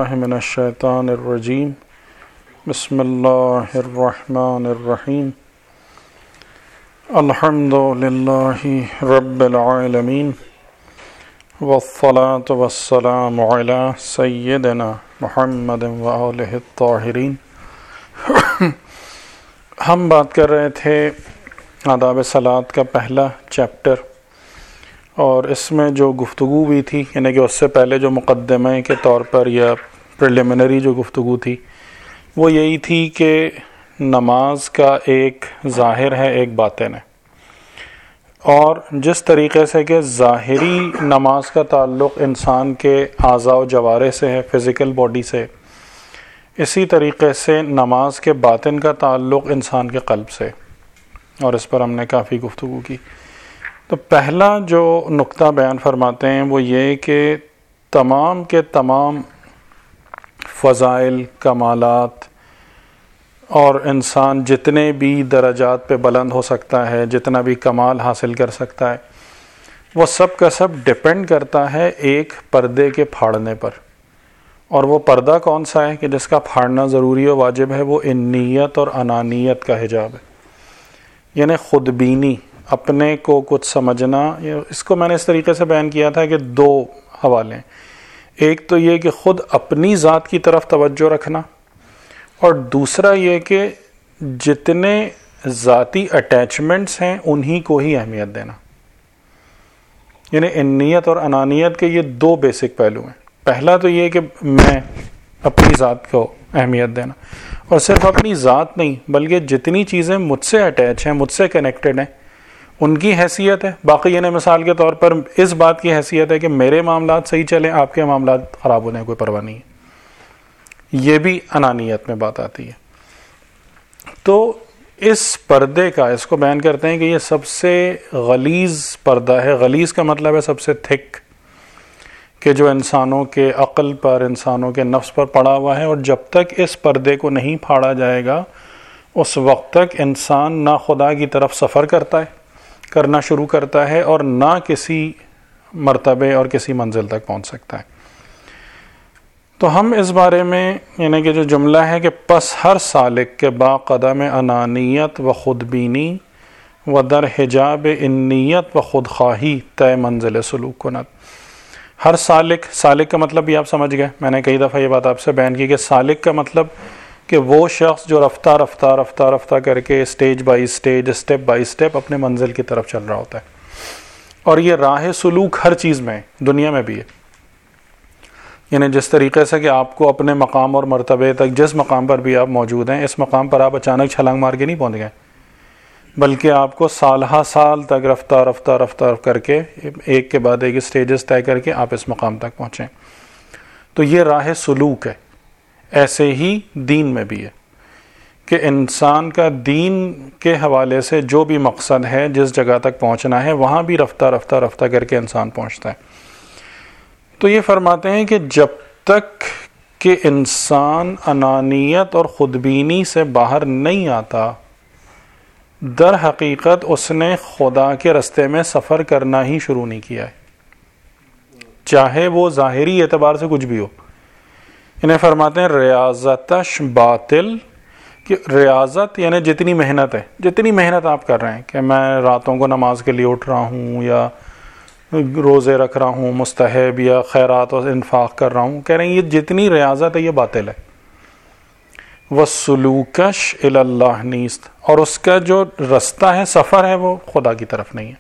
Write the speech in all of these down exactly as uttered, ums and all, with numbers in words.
باللہ من الشیطان الرجیم بسم اللہ الرحمن الرحیم الحمد للہ رب العالمین والصلاة والسلام علی سیدنا محمد وآلہ الطاہرین۔ ہم بات کر رہے تھے آداب صلاۃ کا پہلا چیپٹر، اور اس میں جو گفتگو بھی تھی، یعنی کہ اس سے پہلے جو مقدمے کے طور پر یا پریلیمنری جو گفتگو تھی وہ یہی تھی کہ نماز کا ایک ظاہر ہے، ایک باطن ہے، اور جس طریقے سے کہ ظاہری نماز کا تعلق انسان کے اعضاء و جوارح سے ہے، فزیکل باڈی سے، اسی طریقے سے نماز کے باطن کا تعلق انسان کے قلب سے، اور اس پر ہم نے کافی گفتگو کی۔ تو پہلا جو نقطہ بیان فرماتے ہیں وہ یہ کہ تمام کے تمام فضائل، کمالات، اور انسان جتنے بھی درجات پہ بلند ہو سکتا ہے، جتنا بھی کمال حاصل کر سکتا ہے، وہ سب کا سب ڈپینڈ کرتا ہے ایک پردے کے پھاڑنے پر۔ اور وہ پردہ کون سا ہے کہ جس کا پھاڑنا ضروری و واجب ہے؟ وہ انیت اور انانیت کا حجاب ہے، یعنی خود بینی، اپنے کو کچھ سمجھنا۔ اس کو میں نے اس طریقے سے بیان کیا تھا کہ دو حوالے ہیں، ایک تو یہ کہ خود اپنی ذات کی طرف توجہ رکھنا، اور دوسرا یہ کہ جتنے ذاتی اٹیچمنٹس ہیں انہی کو ہی اہمیت دینا۔ یعنی انیت اور انانیت کے یہ دو بیسک پہلو ہیں۔ پہلا تو یہ کہ میں اپنی ذات کو اہمیت دینا، اور صرف اپنی ذات نہیں بلکہ جتنی چیزیں مجھ سے اٹیچ ہیں، مجھ سے کنیکٹڈ ہیں، ان کی حیثیت ہے۔ باقی یعنی مثال کے طور پر اس بات کی حیثیت ہے کہ میرے معاملات صحیح چلیں، آپ کے معاملات خراب ہونے کوئی پرواہ نہیں ہے، یہ بھی انانیت میں بات آتی ہے۔ تو اس پردے کا، اس کو بیان کرتے ہیں کہ یہ سب سے غلیظ پردہ ہے۔ غلیظ کا مطلب ہے سب سے تھک، کہ جو انسانوں کے عقل پر، انسانوں کے نفس پر پڑا ہوا ہے، اور جب تک اس پردے کو نہیں پھاڑا جائے گا اس وقت تک انسان نہ خدا کی طرف سفر کرتا ہے، کرنا شروع کرتا ہے، اور نہ کسی مرتبے اور کسی منزل تک پہنچ سکتا ہے۔ تو ہم اس بارے میں، یعنی کہ جو جملہ ہے کہ پس ہر سالک کے با قدم انانیت و خودبینی و در حجاب انیت و خودخواہی طے منزل سلوک کند۔ ہر سالک، سالک کا مطلب بھی آپ سمجھ گئے، میں نے کئی دفعہ یہ بات آپ سے بیان کی کہ سالک کا مطلب کہ وہ شخص جو رفتہ رفتہ رفتہ رفتہ کر کے stage by stage, step by step اپنے منزل کی طرف چل رہا ہوتا ہے۔ اور یہ راہ سلوک ہر چیز میں، دنیا میں بھی ہے۔ یعنی جس طریقے سے کہ آپ کو اپنے مقام اور مرتبے تک، جس مقام پر بھی آپ موجود ہیں، اس مقام پر آپ اچانک چھلانگ مار کے نہیں پہنچ گئے، بلکہ آپ کو سالہ سال تک رفتہ رفتہ رفتہ کر کے ایک کے بعد ایک اسٹیجز طے کر کے آپ اس مقام تک پہنچیں۔ تو یہ راہ سلوک ہے۔ ایسے ہی دین میں بھی ہے کہ انسان کا دین کے حوالے سے جو بھی مقصد ہے، جس جگہ تک پہنچنا ہے، وہاں بھی رفتہ رفتہ رفتہ کر کے انسان پہنچتا ہے۔ تو یہ فرماتے ہیں کہ جب تک کہ انسان انانیت اور خودبینی سے باہر نہیں آتا، در حقیقت اس نے خدا کے رستے میں سفر کرنا ہی شروع نہیں کیا ہے، چاہے وہ ظاہری اعتبار سے کچھ بھی ہو۔ انہیں فرماتے ہیں ریاضتش باطل، کہ ریاضت یعنی جتنی محنت ہے، جتنی محنت آپ کر رہے ہیں کہ میں راتوں کو نماز کے لیے اٹھ رہا ہوں، یا روزے رکھ رہا ہوں مستحب، یا خیرات اور انفاق کر رہا ہوں، کہہ رہے ہیں یہ جتنی ریاضت ہے یہ باطل ہے۔ وَسُلُوكَشْ إِلَى اللَّهِ نیست، اور اس کا جو رستہ ہے، سفر ہے، وہ خدا کی طرف نہیں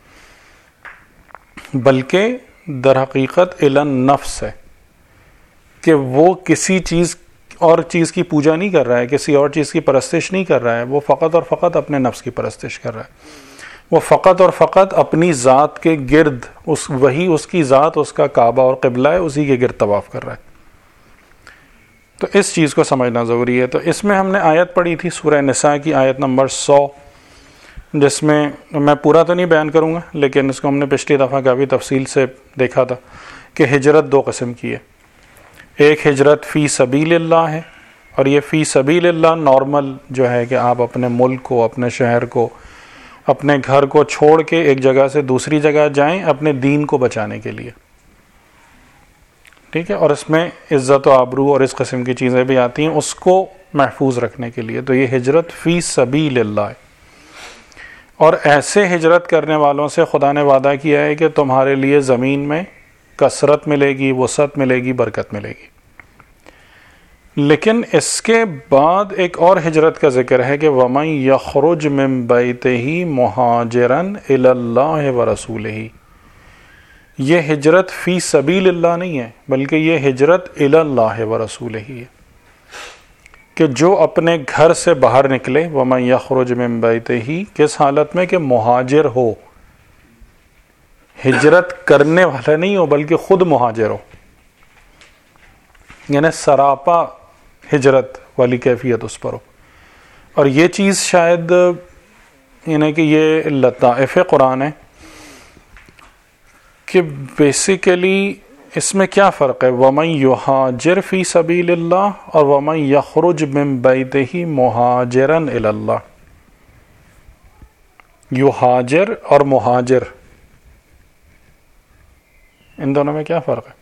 ہے، بلکہ در حقیقت إِلَى النَّفْسِ ہے، کہ وہ کسی چیز اور چیز کی پوجا نہیں کر رہا ہے، کسی اور چیز کی پرستش نہیں کر رہا ہے، وہ فقط اور فقط اپنے نفس کی پرستش کر رہا ہے، وہ فقط اور فقط اپنی ذات کے گرد، اس وہی اس کی ذات، اس کا کعبہ اور قبلہ ہے، اسی کے گرد طواف کر رہا ہے۔ تو اس چیز کو سمجھنا ضروری ہے۔ تو اس میں ہم نے آیت پڑھی تھی سورہ نساء کی آیت نمبر سو، جس میں میں پورا تو نہیں بیان کروں گا، لیکن اس کو ہم نے پچھلی دفعہ کافی تفصیل سے دیکھا تھا کہ ہجرت دو قسم کی ہے۔ ایک ہجرت فی سبیل اللہ ہے، اور یہ فی سبیل اللہ نارمل جو ہے کہ آپ اپنے ملک کو، اپنے شہر کو، اپنے گھر کو چھوڑ کے ایک جگہ سے دوسری جگہ جائیں اپنے دین کو بچانے کے لیے۔ ٹھیک ہے، اور اس میں عزت و آبرو اور اس قسم کی چیزیں بھی آتی ہیں، اس کو محفوظ رکھنے کے لیے. تو یہ ہجرت فی سبیل اللہ ہے. اور ایسے ہجرت کرنے والوں سے خدا نے وعدہ کیا ہے کہ تمہارے لیے زمین میں کثرت ملے گی، وسعت ملے گی، برکت ملے گی. لیکن اس کے بعد ایک اور ہجرت کا ذکر ہے کہ وَمَن يَخْرُجْ مِن بَيْتِهِ مُهَاجِرًا إِلَى اللَّهِ وَرَسُولِهِ، یہ ہجرت فی سبیل اللہ نہیں ہے، بلکہ یہ ہجرت إِلَى اللَّهِ وَرَسُولِهِ ہے کہ جو اپنے گھر سے باہر نکلے. وَمَن يَخْرُجْ مِن بَيْتِهِ، کس حالت میں کہ مہاجر ہو، ہجرت کرنے والا نہیں ہو بلکہ خود مہاجر ہو، یعنی سراپا ہجرت والی کیفیت اس پر ہو. اور یہ چیز شاید یعنی کہ یہ لطائف قرآن ہے کہ بیسیکلی اس میں کیا فرق ہے وَمَن يُهَاجِرْ فِي سَبِيلِ اللَّهِ اور وَمَن يَخْرُجْ مِن بَيْتِهِ مُهَاجِرًا إِلَى اللَّهِ. یُهاجر اور مہاجر، ان دونوں میں کیا فرق ہے؟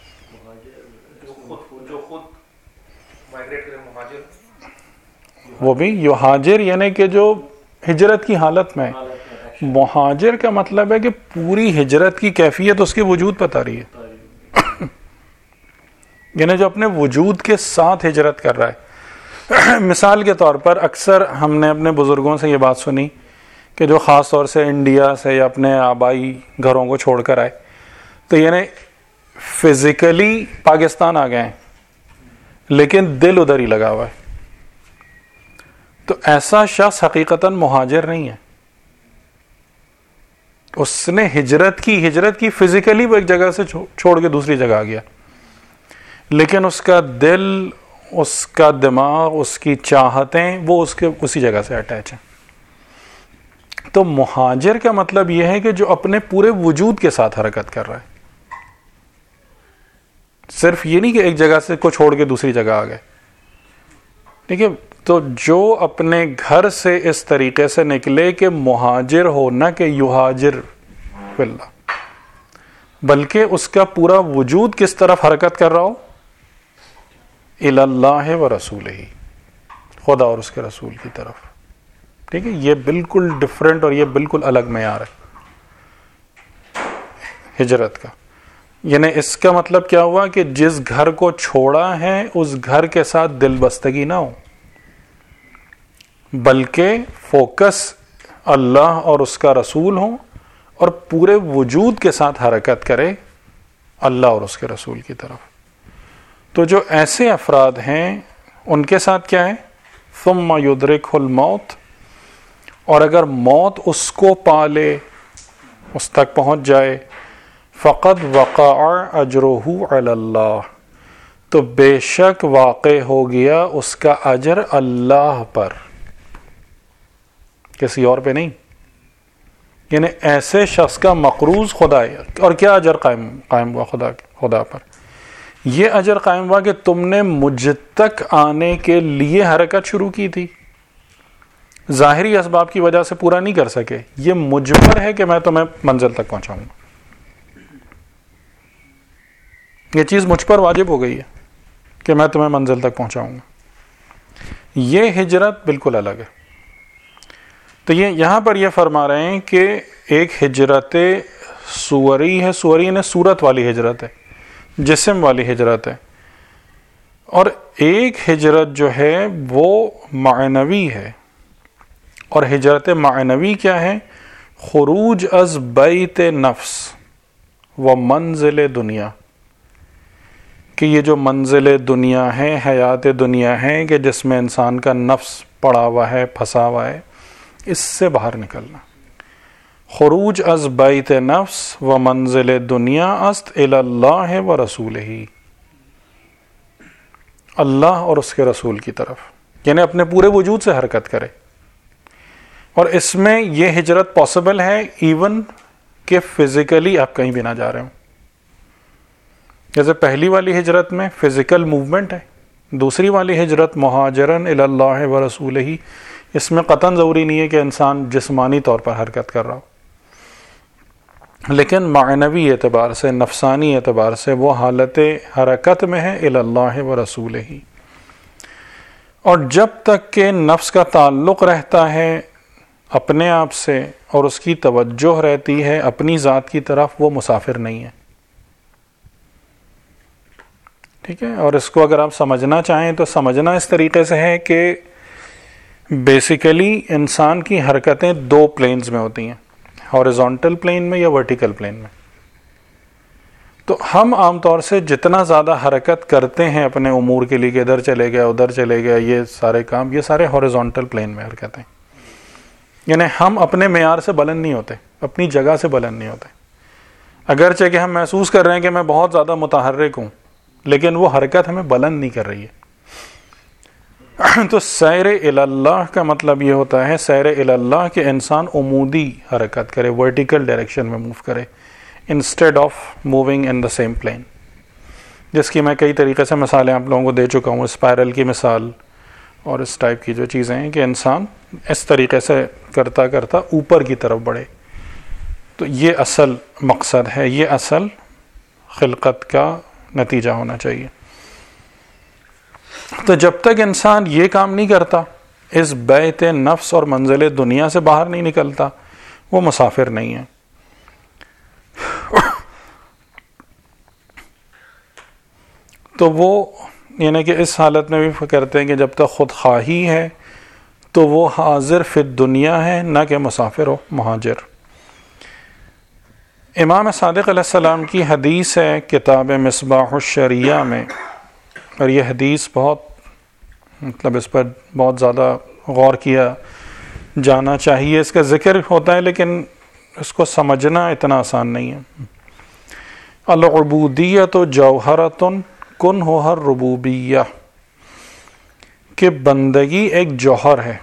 وہ بھی یوہاجر یعنی کہ جو ہجرت کی حالت میں. مہاجر کا مطلب ہے کہ پوری ہجرت کی کیفیت اس کے وجود پہ رہی ہے، یعنی جو اپنے وجود کے ساتھ ہجرت کر رہا ہے. مثال کے طور پر اکثر ہم نے اپنے بزرگوں سے یہ بات سنی کہ جو خاص طور سے انڈیا سے یا اپنے آبائی گھروں کو چھوڑ کر آئے تو یعنی فزیکلی پاکستان آ گئے ہیں لیکن دل ادھر ہی لگا ہوا ہے. تو ایسا شخص حقیقتاً مہاجر نہیں ہے. اس نے ہجرت کی ہجرت کی فزیکلی وہ ایک جگہ سے چھوڑ کے دوسری جگہ آ گیا، لیکن اس کا دل، اس کا دماغ، اس کی چاہتیں وہ اس کے اسی جگہ سے اٹیچ ہیں. تو مہاجر کا مطلب یہ ہے کہ جو اپنے پورے وجود کے ساتھ حرکت کر رہا ہے، صرف یہ نہیں کہ ایک جگہ سے کو چھوڑ کے دوسری جگہ آ گئے. ٹھیک ہے، تو جو اپنے گھر سے اس طریقے سے نکلے کہ مہاجر ہو، نہ کہ یہاجر فی اللہ، بلکہ اس کا پورا وجود کس طرف حرکت کر رہا ہو؟ الی اللہ و رسولہ، خدا اور اس کے رسول کی طرف. ٹھیک ہے، یہ بالکل ڈفرینٹ اور یہ بالکل الگ معیار ہے ہجرت کا. یعنی اس کا مطلب کیا ہوا کہ جس گھر کو چھوڑا ہے اس گھر کے ساتھ دل بستگی نہ ہو، بلکہ فوکس اللہ اور اس کا رسول ہو اور پورے وجود کے ساتھ حرکت کرے اللہ اور اس کے رسول کی طرف. تو جو ایسے افراد ہیں ان کے ساتھ کیا ہے؟ ثم یدرکہ الموت، اور اگر موت اس کو پالے، اس تک پہنچ جائے، فقد وقع اجرہ علی اللہ، تو بے شک واقع ہو گیا اس کا اجر اللہ پر، کسی اور پہ نہیں. یعنی ایسے شخص کا مقروض خدا ہے. اور کیا اجر قائم قائم ہوا خدا خدا پر؟ یہ اجر قائم ہوا کہ تم نے مجھ تک آنے کے لیے حرکت شروع کی تھی، ظاہری اسباب کی وجہ سے پورا نہیں کر سکے، یہ مجھ پر ہے کہ میں تمہیں منزل تک پہنچاؤں گا. یہ چیز مجھ پر واجب ہو گئی ہے کہ میں تمہیں منزل تک پہنچاؤں گا. یہ ہجرت بالکل الگ ہے. تو یہ یہاں پر یہ فرما رہے ہیں کہ ایک ہجرت سوری ہے، سوری نے صورت والی ہجرت ہے، جسم والی ہجرت ہے، اور ایک ہجرت جو ہے وہ معنوی ہے. اور ہجرت معنوی کیا ہے؟ خروج از بیت نفس و منزل دنیا، کہ یہ جو منزل دنیا ہے، حیات دنیا ہے کہ جس میں انسان کا نفس پڑا ہوا ہے، پھنسا ہوا ہے، اس سے باہر نکلنا. خروج از بیت نفس و منزل دنیا است الی اللہ و رسولہ، اللہ اور اس کے رسول کی طرف، یعنی اپنے پورے وجود سے حرکت کرے. اور اس میں یہ ہجرت پاسبل ہے ایون کہ فزیکلی آپ کہیں بھی نہ جا رہے ہوں. جیسے پہلی والی ہجرت میں فزیکل موومنٹ ہے، دوسری والی ہجرت مہاجرن الی اللہ و رسولہ، اس میں قطعاً ضروری نہیں ہے کہ انسان جسمانی طور پر حرکت کر رہا ہو. لیکن معنوی اعتبار سے، نفسانی اعتبار سے وہ حالت حرکت میں ہے الی اللہ و رسولہ، اور جب تک کہ نفس کا تعلق رہتا ہے اپنے آپ سے اور اس کی توجہ رہتی ہے اپنی ذات کی طرف، وہ مسافر نہیں ہے. ٹھیک ہے، اور اس کو اگر آپ سمجھنا چاہیں تو سمجھنا اس طریقے سے ہے کہ بیسیکلی انسان کی حرکتیں دو پلینز میں ہوتی ہیں، ہاریزونٹل پلین میں یا ورٹیکل پلین میں. تو ہم عام طور سے جتنا زیادہ حرکت کرتے ہیں اپنے امور کے لیے کہ ادھر چلے گیا ادھر چلے گیا، یہ سارے کام، یہ سارے ہاریزونٹل پلین میں حرکتیں، یعنی ہم اپنے معیار سے بلند نہیں ہوتے، اپنی جگہ سے بلند نہیں ہوتے. اگرچہ کہ ہم محسوس کر رہے ہیں کہ میں بہت زیادہ متحرک ہوں، لیکن وہ حرکت ہمیں بلند نہیں کر رہی ہے. تو سیر الی اللہ کا مطلب یہ ہوتا ہے، سیر الی اللہ کہ انسان عمودی حرکت کرے، ورٹیکل ڈائریکشن میں موو کرے instead of moving in the same plane, جس کی میں کئی طریقے سے مثالیں آپ لوگوں کو دے چکا ہوں، اسپائرل کی مثال اور اس ٹائپ کی جو چیزیں ہیں کہ انسان اس طریقے سے کرتا کرتا اوپر کی طرف بڑھے. تو یہ اصل مقصد ہے، یہ اصل خلقت کا نتیجہ ہونا چاہیے. تو جب تک انسان یہ کام نہیں کرتا، اس بیت نفس اور منزل دنیا سے باہر نہیں نکلتا، وہ مسافر نہیں ہے. تو وہ یعنی کہ اس حالت میں بھی کرتے ہیں کہ جب تک خود خواہی ہے تو وہ حاضر فی الدنیا ہے، نہ کہ مسافر ہو، مہاجر. امام صادق علیہ السلام کی حدیث ہے کتاب مصباح الشریعہ میں، اور یہ حدیث بہت مطلب اس پر بہت زیادہ غور کیا جانا چاہیے. اس کا ذکر ہوتا ہے لیکن اس کو سمجھنا اتنا آسان نہیں ہے. العبودیۃ جوہرۃ کنھها الربوبیہ، کہ بندگی ایک جوہر ہے،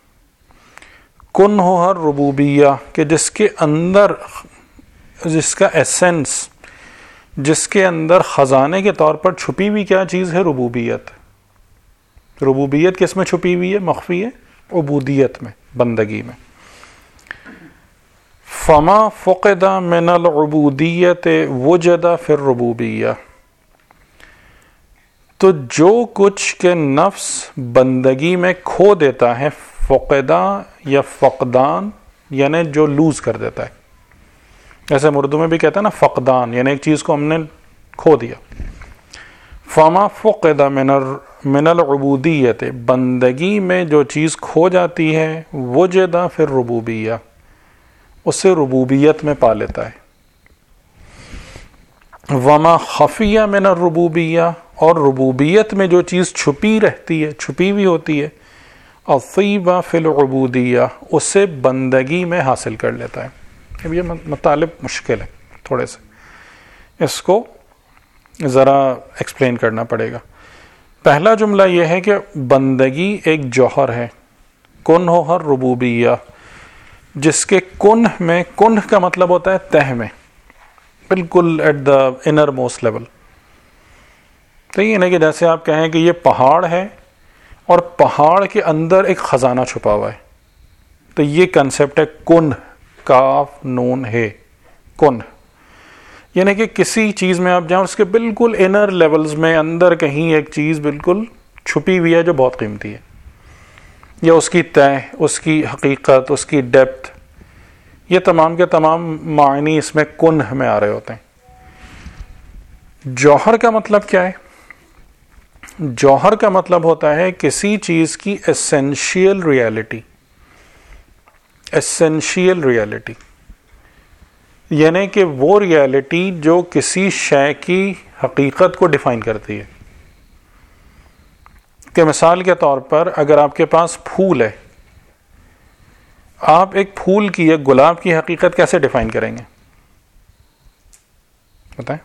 کنھها الربوبیہ، کہ جس کے اندر، جس کا ایسنس، جس کے اندر خزانے کے طور پر چھپی ہوئی کیا چیز ہے؟ ربوبیت. ربوبیت کس میں چھپی ہوئی ہے؟ مخفی ہے عبودیت میں، بندگی میں. فما فقد من العبودیت وجد فی الربوبیہ، تو جو کچھ کے نفس بندگی میں کھو دیتا ہے، فقدہ یا فقدان یعنی جو لوز کر دیتا ہے، جیسے اردو میں بھی کہتا ہے نا فقدان، یعنی ایک چیز کو ہم نے کھو دیا. فما فقد من من العبودیت، بندگی میں جو چیز کھو جاتی ہے، وجد فی الربوبیہ، اسے ربوبیت میں پا لیتا ہے. وما خفی من الربوبیہ، اور ربوبیت میں جو چیز چھپی رہتی ہے، چھپی ہوئی ہوتی ہے، اصیب فی العبودیہ، اسے بندگی میں حاصل کر لیتا ہے. اب یہ مطالب مشکل ہے تھوڑے سے، اس کو ذرا ایکسپلین کرنا پڑے گا. پہلا جملہ یہ ہے کہ بندگی ایک جوہر ہے، کنھها الربوبیہ، جس کے کنہ میں، کنہ کا مطلب ہوتا ہے تہ میں، بالکل at the inner most level. تو یہ نہیں کہ جیسے آپ کہیں کہ یہ پہاڑ ہے اور پہاڑ کے اندر ایک خزانہ چھپا ہوا ہے، تو یہ کنسیپٹ ہے کنہ، کاف نون ہے، کنہ. یعنی کہ کسی چیز میں آپ جائیں اس کے بالکل انر لیولز میں اندر کہیں ایک چیز بالکل چھپی ہوئی ہے جو بہت قیمتی ہے، یا اس کی تہ، اس کی حقیقت، اس کی ڈیپتھ، یہ تمام کے تمام معنی اس میں کنہ میں آ رہے ہوتے ہیں. جوہر کا مطلب کیا ہے؟ جوہر کا مطلب ہوتا ہے کسی چیز کی ایسینشیل ریالٹی. ایسینشیل ریالٹی یعنی کہ وہ ریالٹی جو کسی شے کی حقیقت کو ڈیفائن کرتی ہے. کہ مثال کے طور پر اگر آپ کے پاس پھول ہے، آپ ایک پھول کی، ایک گلاب کی حقیقت کیسے ڈیفائن کریں گے؟ بتائیں.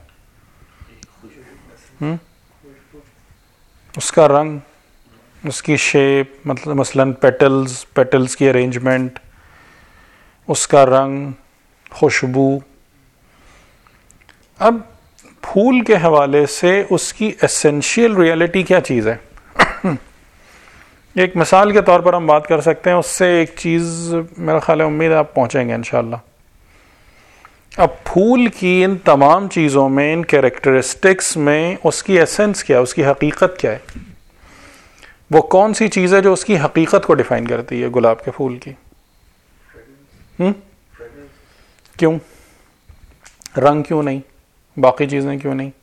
ہم؟ اس کا رنگ، اس کی شیپ، مطلب مثلاً پیٹلز، پیٹلز کی ارینجمنٹ، اس کا رنگ، خوشبو. اب پھول کے حوالے سے اس کی ایسینشیل ریالٹی کیا چیز ہے؟ ایک مثال کے طور پر ہم بات کر سکتے ہیں، اس سے ایک چیز میرا خیال ہے، امید ہے آپ پہنچیں گے انشاءاللہ. اب پھول کی ان تمام چیزوں میں، ان کیریکٹرسٹکس میں اس کی ایسنس کیا ہے، اس کی حقیقت کیا ہے؟ وہ کون سی چیز ہے جو اس کی حقیقت کو ڈیفائن کرتی ہے گلاب کے پھول کی؟ ہم؟ کیوں؟ رنگ کیوں نہیں؟ باقی چیزیں کیوں نہیں؟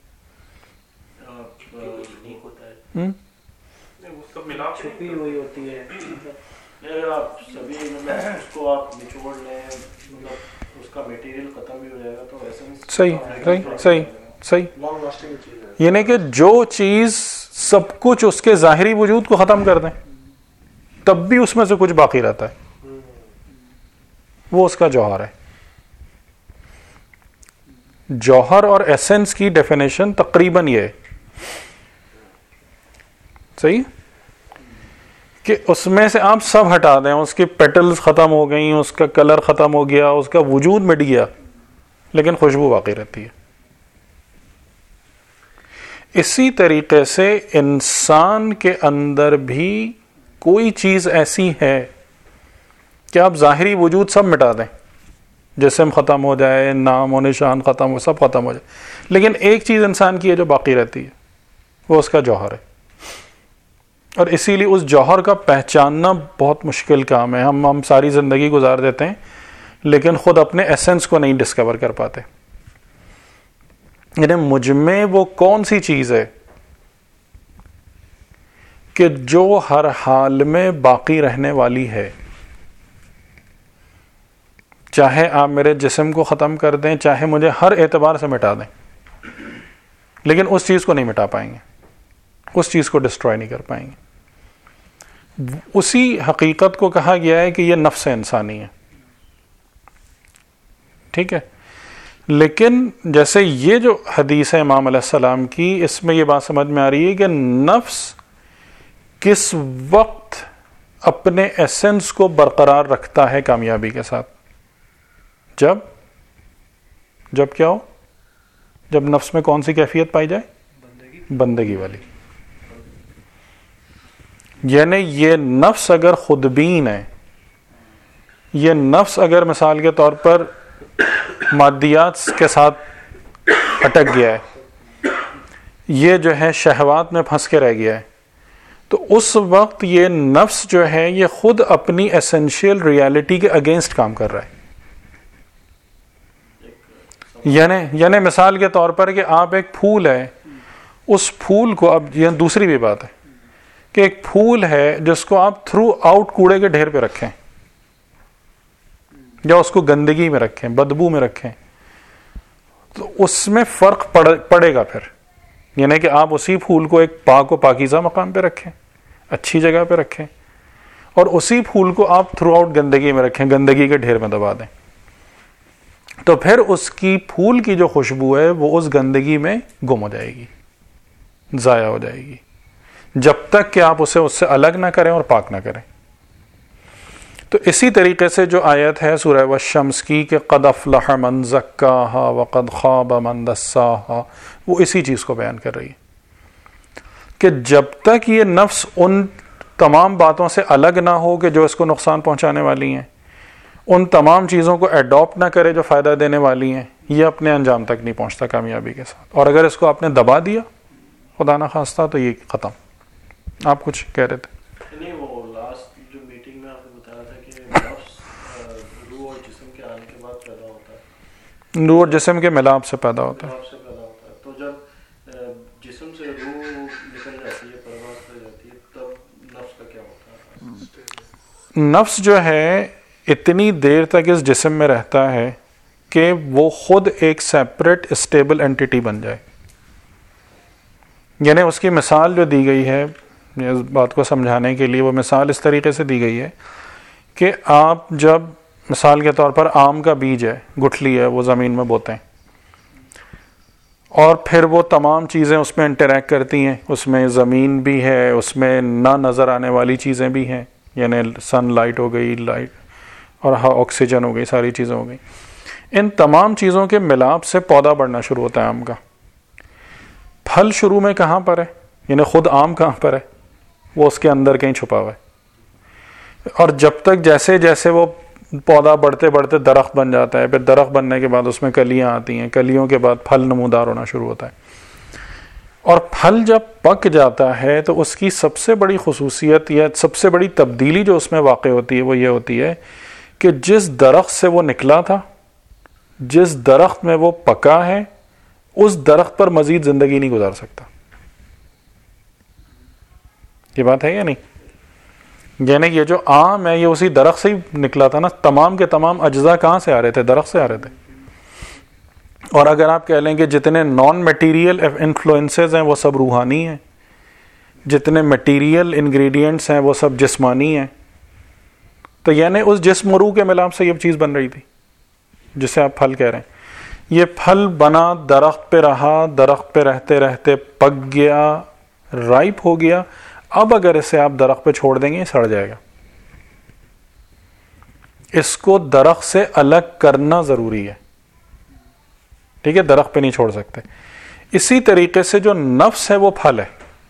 ہم؟ چھپی ہوئی ہوتی ہے. اگر آپ سبھی اس کو آپ نچوڑ لیں، مطلب اس کا میٹیریل ختم بھی ہو جائے گا تو ایسنس صحیح صحیح صحیح صحیح یعنی کہ جو چیز سب کچھ اس کے ظاہری وجود کو ختم کر دیں تب بھی اس میں سے کچھ باقی رہتا ہے، وہ اس کا جوہر ہے. جوہر اور ایسنس کی ڈیفینیشن تقریباً یہ ہے، صحیح، کہ اس میں سے آپ سب ہٹا دیں، اس کی پیٹلز ختم ہو گئیں، اس کا کلر ختم ہو گیا، اس کا وجود مٹ گیا، لیکن خوشبو باقی رہتی ہے. اسی طریقے سے انسان کے اندر بھی کوئی چیز ایسی ہے کہ آپ ظاہری وجود سب مٹا دیں، جسم ختم ہو جائے، نام و نشان ختم ہو، سب ختم ہو جائے، لیکن ایک چیز انسان کی ہے جو باقی رہتی ہے، وہ اس کا جوہر ہے. اور اسی لیے اس جوہر کا پہچاننا بہت مشکل کام ہے. ہم ہم ساری زندگی گزار دیتے ہیں لیکن خود اپنے ایسنس کو نہیں ڈسکور کر پاتے. یعنی مجھ میں وہ کون سی چیز ہے کہ جو ہر حال میں باقی رہنے والی ہے، چاہے آپ میرے جسم کو ختم کر دیں، چاہے مجھے ہر اعتبار سے مٹا دیں، لیکن اس چیز کو نہیں مٹا پائیں گے، اس چیز کو ڈسٹروائے نہیں کر پائیں گے. اسی حقیقت کو کہا گیا ہے کہ یہ نفس انسانی ہے، ٹھیک ہے. لیکن جیسے یہ جو حدیث ہے امام علیہ السلام کی، اس میں یہ بات سمجھ میں آ رہی ہے کہ نفس کس وقت اپنے ایسنس کو برقرار رکھتا ہے کامیابی کے ساتھ؟ جب جب کیا ہو؟ جب نفس میں کون سی کیفیت پائی جائے؟ بندگی, بندگی والی. یعنی یہ نفس اگر خود بین ہے، یہ نفس اگر مثال کے طور پر مادیات کے ساتھ اٹک گیا ہے، یہ جو ہے شہوات میں پھنس کے رہ گیا ہے، تو اس وقت یہ نفس جو ہے یہ خود اپنی ایسنشیل ریالٹی کے اگینسٹ کام کر رہا ہے. یعنی یعنی مثال کے طور پر کہ آپ ایک پھول ہے، اس پھول کو، اب یہ دوسری بھی بات ہے کہ ایک پھول ہے جس کو آپ تھرو آؤٹ کوڑے کے ڈھیر پہ رکھیں یا اس کو گندگی میں رکھیں، بدبو میں رکھیں، تو اس میں فرق پڑے گا پھر. یعنی کہ آپ اسی پھول کو ایک پاک و پاکیزہ مقام پہ رکھیں، اچھی جگہ پہ رکھیں، اور اسی پھول کو آپ تھرو آؤٹ گندگی میں رکھیں، گندگی کے ڈھیر میں دبا دیں، تو پھر اس کی پھول کی جو خوشبو ہے وہ اس گندگی میں گم ہو جائے گی، ضائع ہو جائے گی، جب تک کہ آپ اسے اس سے الگ نہ کریں اور پاک نہ کریں. تو اسی طریقے سے جو آیت ہے سورہ والشمس کی کہ قد افلح من زکاہا وقد خاب من دساہا، وہ اسی چیز کو بیان کر رہی ہے کہ جب تک یہ نفس ان تمام باتوں سے الگ نہ ہو کہ جو اس کو نقصان پہنچانے والی ہیں، ان تمام چیزوں کو ایڈاپٹ نہ کرے جو فائدہ دینے والی ہیں، یہ اپنے انجام تک نہیں پہنچتا کامیابی کے ساتھ. اور اگر اس کو آپ نے دبا دیا خدا نہ خواستہ تو یہ ختم. آپ کچھ کہہ رہے تھے؟ نہیں، وہ لاسٹ جو میٹنگ میں آپ نے بتایا تھا کہ نفس روح اور جسم کے آنے کے بعد پیدا ہوتا ہے، روح اور جسم کے ملاپ سے پیدا ہوتا ہے. ملاپ سے پیدا ہوتا ہے. تو جب جسم سے روح نکل جاتی ہے، پرواز کر جاتی ہے، تب نفس کا کیا ہوتا ہے؟ نفس جو ہے اتنی دیر تک اس جسم میں رہتا ہے کہ وہ خود ایک سیپریٹ اسٹیبل اینٹیٹی بن جائے. یعنی اس کی مثال جو دی گئی ہے اس بات کو سمجھانے کے لیے، وہ مثال اس طریقے سے دی گئی ہے کہ آپ جب مثال کے طور پر آم کا بیج ہے، گٹھلی ہے، وہ زمین میں بوتے ہیں، اور پھر وہ تمام چیزیں اس میں انٹریکٹ کرتی ہیں، اس میں زمین بھی ہے، اس میں نہ نظر آنے والی چیزیں بھی ہیں، یعنی سن لائٹ ہو گئی، لائٹ اور آکسیجن ہو گئی، ساری چیزیں ہو گئی. ان تمام چیزوں کے ملاپ سے پودا بڑھنا شروع ہوتا ہے آم کا. پھل شروع میں کہاں پر ہے؟ یعنی خود آم کہاں پر ہے؟ وہ اس کے اندر کہیں چھپا ہوا ہے. اور جب تک جیسے جیسے وہ پودا بڑھتے بڑھتے درخت بن جاتا ہے، پھر درخت بننے کے بعد اس میں کلیاں آتی ہیں، کلیوں کے بعد پھل نمودار ہونا شروع ہوتا ہے، اور پھل جب پک جاتا ہے تو اس کی سب سے بڑی خصوصیت یا سب سے بڑی تبدیلی جو اس میں واقع ہوتی ہے وہ یہ ہوتی ہے کہ جس درخت سے وہ نکلا تھا، جس درخت میں وہ پکا ہے، اس درخت پر مزید زندگی نہیں گزار سکتا. یہ بات ہے یا نہیں؟ یعنی یہ جو آم ہے یہ اسی درخت سے ہی نکلا تھا نا، تمام کے تمام اجزاء کہاں سے آ رہے تھے؟ درخت سے آ رہے تھے. اور اگر آپ کہہ لیں کہ جتنے نان میٹیریل انفلوئنسز ہیں وہ سب روحانی ہیں، جتنے میٹیریل انگریڈینٹس ہیں وہ سب جسمانی ہیں، تو یعنی اس جسم و روح کے ملاپ سے یہ چیز بن رہی تھی جسے آپ پھل کہہ رہے ہیں. یہ پھل بنا، درخت پہ رہا، درخت پہ رہتے رہتے پک گیا، رائپ ہو گیا. اب اگر اسے آپ درخت پہ چھوڑ دیں گے یہ سڑ جائے گا. اس کو درخت سے الگ کرنا ضروری ہے، ٹھیک ہے؟ درخت پہ نہیں چھوڑ سکتے. اسی طریقے سے جو نفس ہے وہ پھل ہے،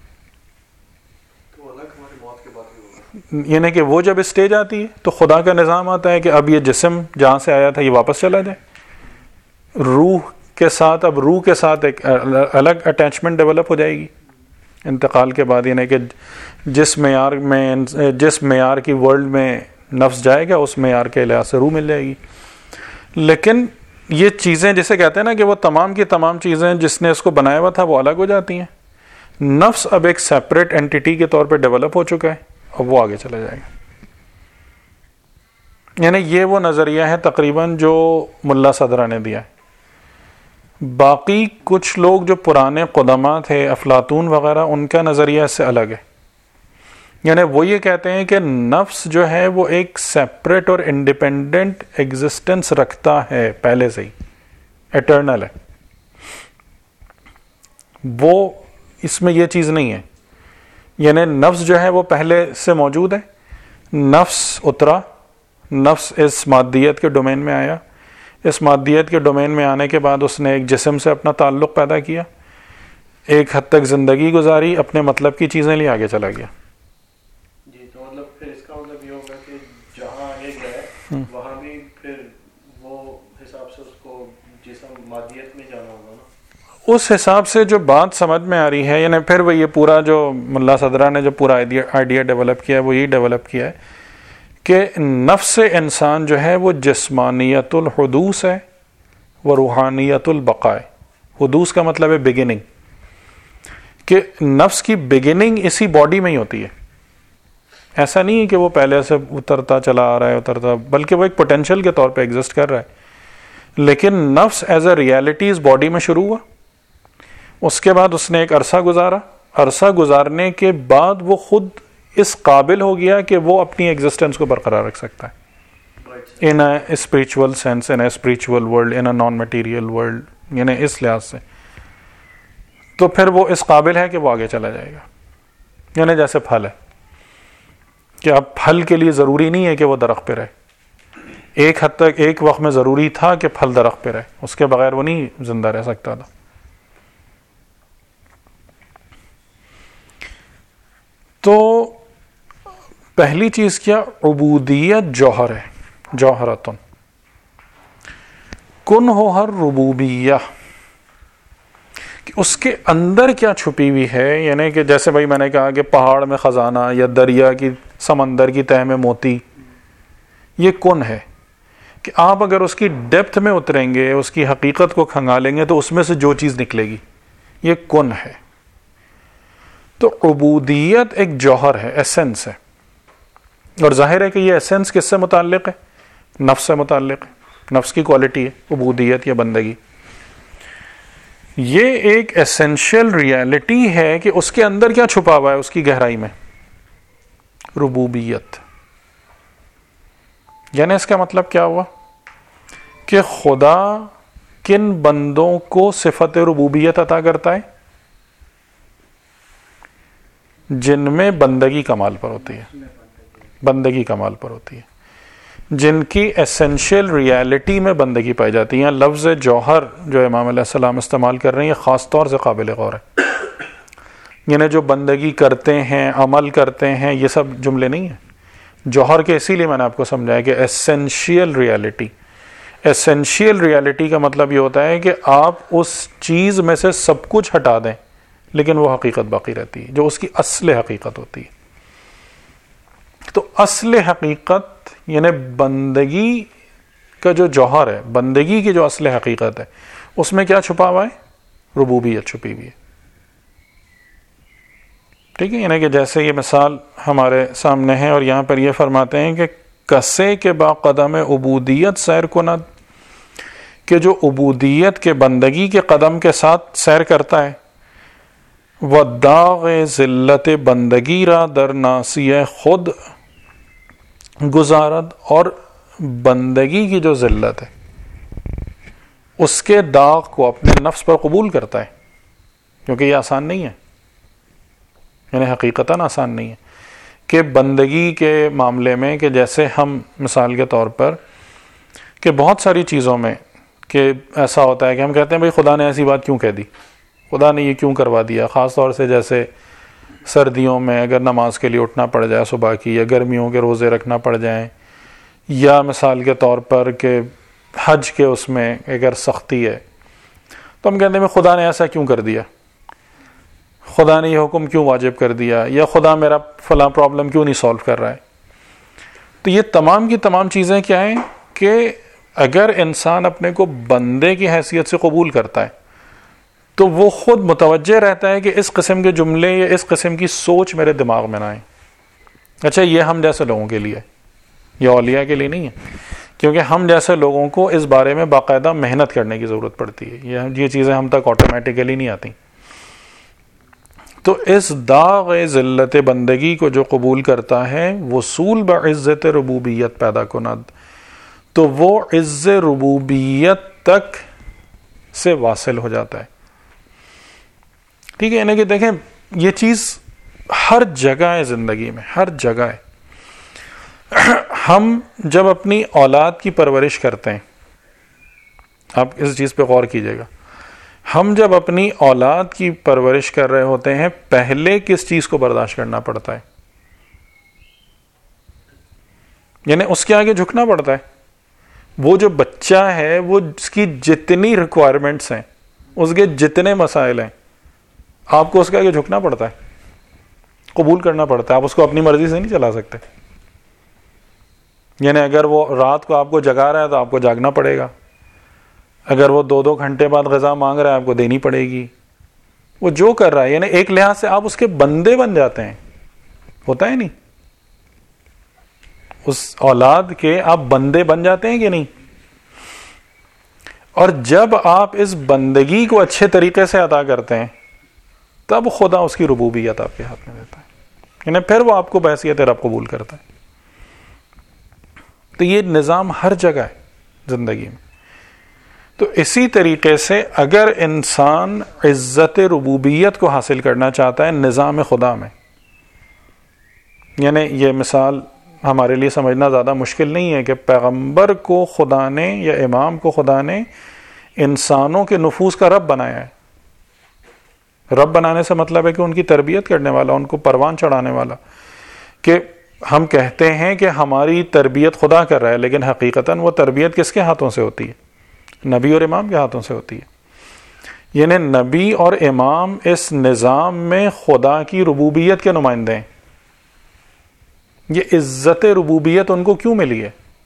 یعنی کہ وہ جب اسٹیج آتی ہے تو خدا کا نظام آتا ہے کہ اب یہ جسم جہاں سے آیا تھا یہ واپس چلا جائے. روح کے ساتھ اب روح کے ساتھ ایک الگ اٹیچمنٹ ڈیولپ ہو جائے گی انتقال کے بعد، یعنی کہ جس معیار میں جس معیار کی ورلڈ میں نفس جائے گا اس معیار کے لحاظ سے روح مل جائے گی. لیکن یہ چیزیں جسے کہتے ہیں نا کہ وہ تمام کی تمام چیزیں جس نے اس کو بنایا ہوا تھا وہ الگ ہو جاتی ہیں. نفس اب ایک سیپریٹ اینٹیٹی کے طور پہ ڈیولپ ہو چکا ہے، اب وہ آگے چلا جائے گا. یعنی یہ وہ نظریہ ہے تقریباً جو ملا صدرہ نے دیا ہے. باقی کچھ لوگ جو پرانے قدماء تھے، افلاطون وغیرہ، ان کا نظریہ اس سے الگ ہے. یعنی وہ یہ کہتے ہیں کہ نفس جو ہے وہ ایک سیپریٹ اور انڈیپینڈنٹ ایگزسٹنس رکھتا ہے، پہلے سے ہی ایٹرنل ہے. وہ اس میں یہ چیز نہیں ہے، یعنی نفس جو ہے وہ پہلے سے موجود ہے. نفس اترا، نفس اس مادیت کے ڈومین میں آیا، اس مادیت کے ڈومین میں آنے کے بعد اس نے ایک جسم سے اپنا تعلق پیدا کیا، ایک حد تک زندگی گزاری، اپنے مطلب کی چیزیں لی، آگے چلا گیا. جی تو مطلب پھر اس کا مطلب یہ ہوگا کہ جہاں یہ گیا وہاں بھی پھر وہ حساب سے اس کو جسم مادیت میں جانا ہوگا نا. اس حساب سے جو بات سمجھ میں آ رہی ہے، یعنی پھر وہ یہ پورا جو ملا صدرہ نے جو پورا آئیڈیا ڈیولپ کیا ہے وہ یہی ڈیولپ کیا ہے کہ نفس انسان جو ہے وہ جسمانیت الحدوث ہے، وہ روحانیت البقاء ہے. حدوث کا مطلب ہے بگننگ، کہ نفس کی بگننگ اسی باڈی میں ہی ہوتی ہے. ایسا نہیں ہے کہ وہ پہلے سے اترتا چلا آ رہا ہے اترتا، بلکہ وہ ایک پوٹینشیل کے طور پہ ایگزسٹ کر رہا ہے. لیکن نفس ایز اے ریالٹی اس باڈی میں شروع ہوا، اس کے بعد اس نے ایک عرصہ گزارا، عرصہ گزارنے کے بعد وہ خود اس قابل ہو گیا کہ وہ اپنی ایگزسٹنس کو برقرار رکھ سکتا ہے in a spiritual sense, in a spiritual world, in a non material world, یعنی اس لحاظ سے. تو پھر وہ اس قابل ہے کہ وہ آگے چلا جائے گا. یعنی جیسے پھل ہے کہ اب پھل کے لیے ضروری نہیں ہے کہ وہ درخت پہ رہے. ایک حد تک ایک وقت میں ضروری تھا کہ پھل درخت پہ رہے، اس کے بغیر وہ نہیں زندہ رہ سکتا تھا. تو پہلی چیز کیا؟ عبودیت جوہر ہے، جوہرتن کن ہو ہر ربوبیہ، کہ اس کے اندر کیا چھپی ہوئی ہے. یعنی کہ جیسے بھائی میں نے کہا کہ پہاڑ میں خزانہ یا دریا کی سمندر کی تہ میں موتی، یہ کن ہے کہ آپ اگر اس کی ڈیپتھ میں اتریں گے، اس کی حقیقت کو کھنگالیں گے تو اس میں سے جو چیز نکلے گی یہ کن ہے. تو عبودیت ایک جوہر ہے، ایسنس ہے، اور ظاہر ہے کہ یہ ایسنس کس سے متعلق ہے؟ نفس سے متعلق ہے. نفس کی کوالٹی ہے عبودیت یا بندگی. یہ ایک ایسنشیل ریالٹی ہے کہ اس کے اندر کیا چھپا ہوا ہے، اس کی گہرائی میں ربوبیت. یعنی اس کا مطلب کیا ہوا کہ خدا کن بندوں کو صفت ربوبیت عطا کرتا ہے؟ جن میں بندگی کمال پر ہوتی ہے، بندگی کمال پر ہوتی ہے، جن کی ایسنشیل ریالٹی میں بندگی پائی جاتی ہے. لفظ جوہر جو امام علیہ السلام استعمال کر رہے ہیں یہ خاص طور سے قابل غور ہے. یعنی جو بندگی کرتے ہیں، عمل کرتے ہیں، یہ سب جملے نہیں ہیں. جوہر کے اسی لیے میں نے آپ کو سمجھایا کہ ایسینشیل ریالٹی. ایسینشیل ریالٹی کا مطلب یہ ہوتا ہے کہ آپ اس چیز میں سے سب کچھ ہٹا دیں لیکن وہ حقیقت باقی رہتی ہے جو اس کی اصل حقیقت ہوتی ہے. تو اصل حقیقت یعنی بندگی کا جو جوہر ہے، بندگی کی جو اصل حقیقت ہے، اس میں کیا چھپا ہوا ہے؟ ربوبیت چھپی ہوئی ہے. ٹھیک ہے، یعنی کہ جیسے یہ مثال ہمارے سامنے ہے اور یہاں پر یہ فرماتے ہیں کہ کسے کے با قدم عبودیت سیر کند، کہ جو عبودیت کے بندگی کے قدم کے ساتھ سیر کرتا ہے، و داغ ذلت بندگی را در ناسی خود گزارد، اور بندگی کی جو ذلت ہے اس کے داغ کو اپنے نفس پر قبول کرتا ہے، کیونکہ یہ آسان نہیں ہے، یعنی حقیقتاً آسان نہیں ہے کہ بندگی کے معاملے میں، کہ جیسے ہم مثال کے طور پر کہ بہت ساری چیزوں میں کہ ایسا ہوتا ہے کہ ہم کہتے ہیں بھئی خدا نے ایسی بات کیوں کہہ دی، خدا نے یہ کیوں کروا دیا. خاص طور سے جیسے سردیوں میں اگر نماز کے لیے اٹھنا پڑ جائے صبح کی، یا گرمیوں کے روزے رکھنا پڑ جائیں، یا مثال کے طور پر کہ حج کے اس میں اگر سختی ہے تو ہم کہتے ہیں خدا نے ایسا کیوں کر دیا، خدا نے یہ حکم کیوں واجب کر دیا، یا خدا میرا فلاں پرابلم کیوں نہیں سولو کر رہا ہے. تو یہ تمام کی تمام چیزیں کیا ہیں کہ اگر انسان اپنے کو بندے کی حیثیت سے قبول کرتا ہے تو وہ خود متوجہ رہتا ہے کہ اس قسم کے جملے یا اس قسم کی سوچ میرے دماغ میں نہ آئیں. اچھا، یہ ہم جیسے لوگوں کے لیے، یہ اولیاء کے لیے نہیں ہے، کیونکہ ہم جیسے لوگوں کو اس بارے میں باقاعدہ محنت کرنے کی ضرورت پڑتی ہے، یہ یہ چیزیں ہم تک آٹومیٹیکلی نہیں آتی. تو اس داغ ذلت بندگی کو جو قبول کرتا ہے، وصول بعزت ربوبیت پیدا کند، تو وہ عز ربوبیت تک سے واصل ہو جاتا ہے. ٹھیک ہے، یعنی کہ دیکھیں یہ چیز ہر جگہ ہے زندگی میں، ہر جگہ ہے. ہم جب اپنی اولاد کی پرورش کرتے ہیں، آپ اس چیز پہ غور کیجئے گا، ہم جب اپنی اولاد کی پرورش کر رہے ہوتے ہیں پہلے کس چیز کو برداشت کرنا پڑتا ہے؟ یعنی اس کے آگے جھکنا پڑتا ہے. وہ جو بچہ ہے وہ اس کی جتنی ریکوائرمنٹس ہیں، اس کے جتنے مسائل ہیں، آپ کو اس کے آگے جھکنا پڑتا ہے، قبول کرنا پڑتا ہے. آپ اس کو اپنی مرضی سے نہیں چلا سکتے. یعنی اگر وہ رات کو آپ کو جگا رہا ہے تو آپ کو جاگنا پڑے گا، اگر وہ دو دو گھنٹے بعد غذا مانگ رہا ہے آپ کو دینی پڑے گی. وہ جو کر رہا ہے، یعنی ایک لحاظ سے آپ اس کے بندے بن جاتے ہیں. ہوتا ہے نہیں؟ اس اولاد کے آپ بندے بن جاتے ہیں کہ نہیں؟ اور جب آپ اس بندگی کو اچھے طریقے سے ادا کرتے ہیں تب خدا اس کی ربوبیت آپ کے ہاتھ میں دیتا ہے، یعنی پھر وہ آپ کو بحیثیت رب قبول کرتا ہے. تو یہ نظام ہر جگہ ہے زندگی میں. تو اسی طریقے سے اگر انسان عزت ربوبیت کو حاصل کرنا چاہتا ہے نظام خدا میں، یعنی یہ مثال ہمارے لیے سمجھنا زیادہ مشکل نہیں ہے کہ پیغمبر کو خدا نے یا امام کو خدا نے انسانوں کے نفوس کا رب بنایا ہے. رب بنانے سے مطلب ہے کہ ان کی تربیت کرنے والا، ان کو پروان چڑھانے والا. کہ ہم کہتے ہیں کہ ہماری تربیت خدا کر رہا ہے، لیکن حقیقتاً وہ تربیت کس کے ہاتھوں سے ہوتی ہے؟ نبی اور امام کے ہاتھوں سے ہوتی ہے. یعنی نبی اور امام اس نظام میں خدا کی ربوبیت کے نمائندے ہیں. یہ عزت ربوبیت ان کو کیوں ملی ہے؟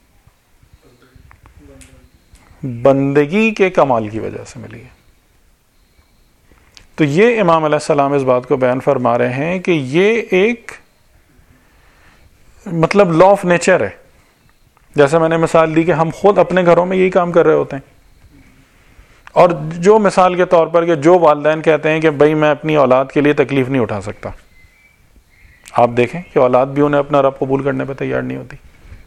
بندگی کے کمال کی وجہ سے ملی ہے. تو یہ امام علیہ السلام اس بات کو بیان فرما رہے ہیں کہ یہ ایک مطلب لا آف نیچر ہے. جیسے میں نے مثال دی کہ ہم خود اپنے گھروں میں یہی کام کر رہے ہوتے ہیں، اور جو مثال کے طور پر کہ جو والدین کہتے ہیں کہ بھائی میں اپنی اولاد کے لیے تکلیف نہیں اٹھا سکتا، آپ دیکھیں کہ اولاد بھی انہیں اپنا رب قبول کرنے پہ تیار نہیں ہوتی.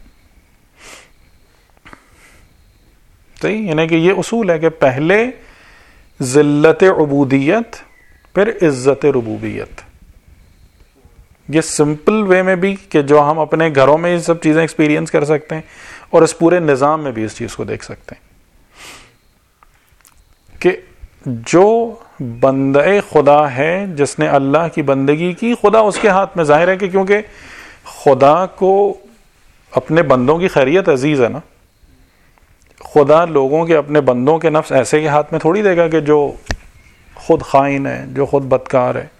صحیح، یعنی کہ یہ اصول ہے کہ پہلے ذلت عبودیت پھر عزت ربوبیت. یہ سمپل وے میں بھی کہ جو ہم اپنے گھروں میں یہ سب چیزیں ایکسپیرینس کر سکتے ہیں، اور اس پورے نظام میں بھی اس چیز کو دیکھ سکتے ہیں کہ جو بندہ خدا ہے جس نے اللہ کی بندگی کی، خدا اس کے ہاتھ میں ظاہر ہے کہ کیونکہ خدا کو اپنے بندوں کی خیریت عزیز ہے نا. خدا لوگوں کے اپنے بندوں کے نفس ایسے کے ہاتھ میں تھوڑی دے گا کہ جو خود خائن ہے, جو خود بدکار ہے,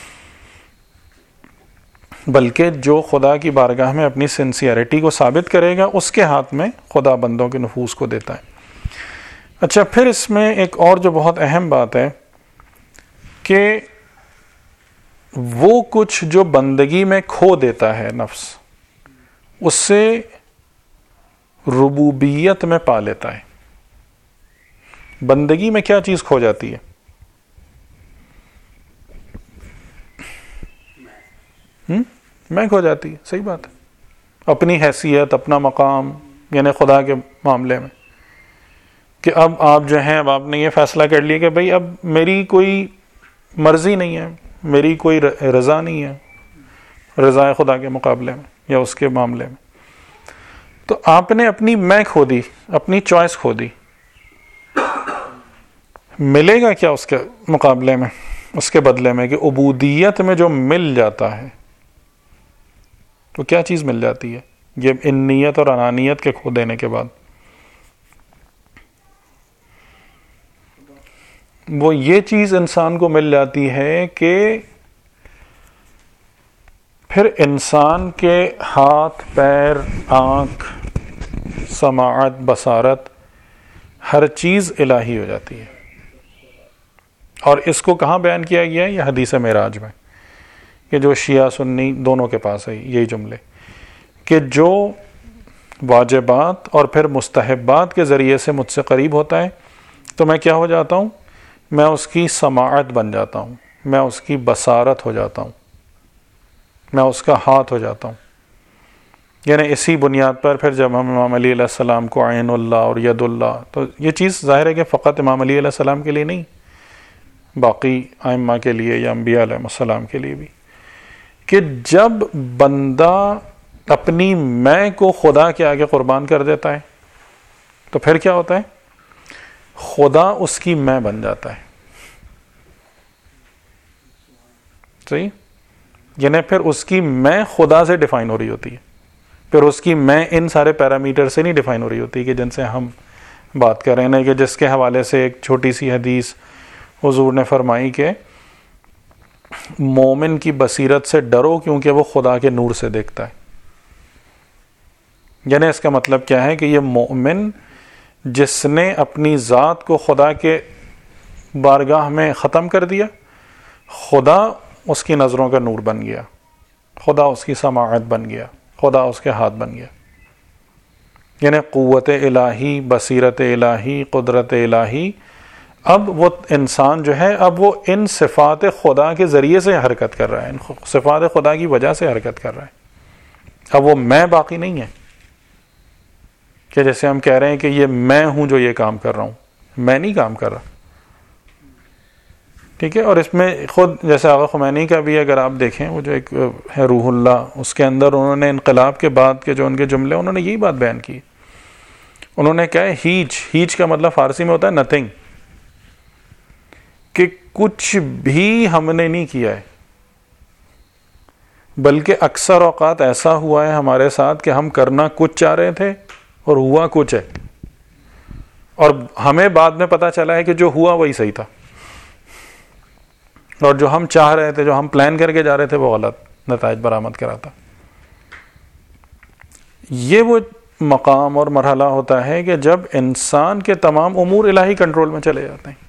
بلکہ جو خدا کی بارگاہ میں اپنی سنسیئرٹی کو ثابت کرے گا اس کے ہاتھ میں خدا بندوں کے نفوس کو دیتا ہے. اچھا, پھر اس میں ایک اور جو بہت اہم بات ہے کہ وہ کچھ جو بندگی میں کھو دیتا ہے نفس, اس سے ربوبیت میں پا لیتا ہے. بندگی میں کیا چیز کھو جاتی ہے؟ ہم میں کھو جاتی ہے. صحیح بات ہے. اپنی حیثیت, اپنا مقام, یعنی خدا کے معاملے میں کہ اب آپ جو ہیں, اب آپ نے یہ فیصلہ کر لیا کہ بھئی اب میری کوئی مرضی نہیں ہے, میری کوئی رضا نہیں ہے رضا خدا کے مقابلے میں یا اس کے معاملے میں. تو آپ نے اپنی میں کھو دی, اپنی چوائس کھو دی. ملے گا کیا اس کے مقابلے میں, اس کے بدلے میں؟ کہ عبودیت میں جو مل جاتا ہے تو کیا چیز مل جاتی ہے یہ انیت اور انانیت کے کھو دینے کے بعد؟ وہ یہ چیز انسان کو مل جاتی ہے کہ پھر انسان کے ہاتھ, پیر, آنکھ, سماعت, بصارت, ہر چیز الہی ہو جاتی ہے. اور اس کو کہاں بیان کیا گیا ہے؟ یہ حدیث معراج میں, کہ جو شیعہ سنی دونوں کے پاس ہے یہی جملے, کہ جو واجبات اور پھر مستحبات کے ذریعے سے مجھ سے قریب ہوتا ہے تو میں کیا ہو جاتا ہوں؟ میں اس کی سماعت بن جاتا ہوں, میں اس کی بصارت ہو جاتا ہوں, میں اس کا ہاتھ ہو جاتا ہوں. یعنی اسی بنیاد پر پھر جب ہم امام علی علیہ السلام کو عین اللہ اور ید اللہ, تو یہ چیز ظاہر ہے کہ فقط امام علی علیہ السلام کے لیے نہیں, باقی ائمہ کے لیے یا انبیاء علیہ السلام کے لیے بھی, کہ جب بندہ اپنی میں کو خدا کے آگے قربان کر دیتا ہے تو پھر کیا ہوتا ہے؟ خدا اس کی میں بن جاتا ہے. صحیح؟ یعنی پھر اس کی میں خدا سے ڈیفائن ہو رہی ہوتی ہے, پھر اس کی میں ان سارے پیرامیٹر سے نہیں ڈیفائن ہو رہی ہوتی کہ جن سے ہم بات کر رہے ہیں. کہ جس کے حوالے سے ایک چھوٹی سی حدیث حضور نے فرمائی کہ مومن کی بصیرت سے ڈرو کیونکہ وہ خدا کے نور سے دیکھتا ہے. یعنی اس کا مطلب کیا ہے کہ یہ مومن جس نے اپنی ذات کو خدا کے بارگاہ میں ختم کر دیا, خدا اس کی نظروں کا نور بن گیا, خدا اس کی سماعت بن گیا, خدا اس کے ہاتھ بن گیا. یعنی قوت الہی, بصیرت الہی, قدرت الہی, اب وہ انسان جو ہے اب وہ ان صفات خدا کے ذریعے سے حرکت کر رہا ہے, ان صفات خدا کی وجہ سے حرکت کر رہا ہے. اب وہ میں باقی نہیں ہے کہ جیسے ہم کہہ رہے ہیں کہ یہ میں ہوں جو یہ کام کر رہا ہوں, میں نہیں کام کر رہا. ٹھیک ہے. اور اس میں خود جیسے آغا خمینی کا بھی اگر آپ دیکھیں, وہ جو ایک ہے روح اللہ, اس کے اندر انہوں نے انقلاب کے بعد کے جو ان کے جملے, انہوں نے یہی بات بیان کی. انہوں نے کہا ہے ہیچ, ہیچ کا مطلب فارسی میں ہوتا ہے نتھنگ, کہ کچھ بھی ہم نے نہیں کیا ہے, بلکہ اکثر اوقات ایسا ہوا ہے ہمارے ساتھ کہ ہم کرنا کچھ چاہ رہے تھے اور ہوا کچھ ہے, اور ہمیں بعد میں پتا چلا ہے کہ جو ہوا وہی صحیح تھا, اور جو ہم چاہ رہے تھے, جو ہم پلان کر کے جا رہے تھے, وہ غلط نتائج برآمد کراتا. یہ وہ مقام اور مرحلہ ہوتا ہے کہ جب انسان کے تمام امور الہی کنٹرول میں چلے جاتے ہیں.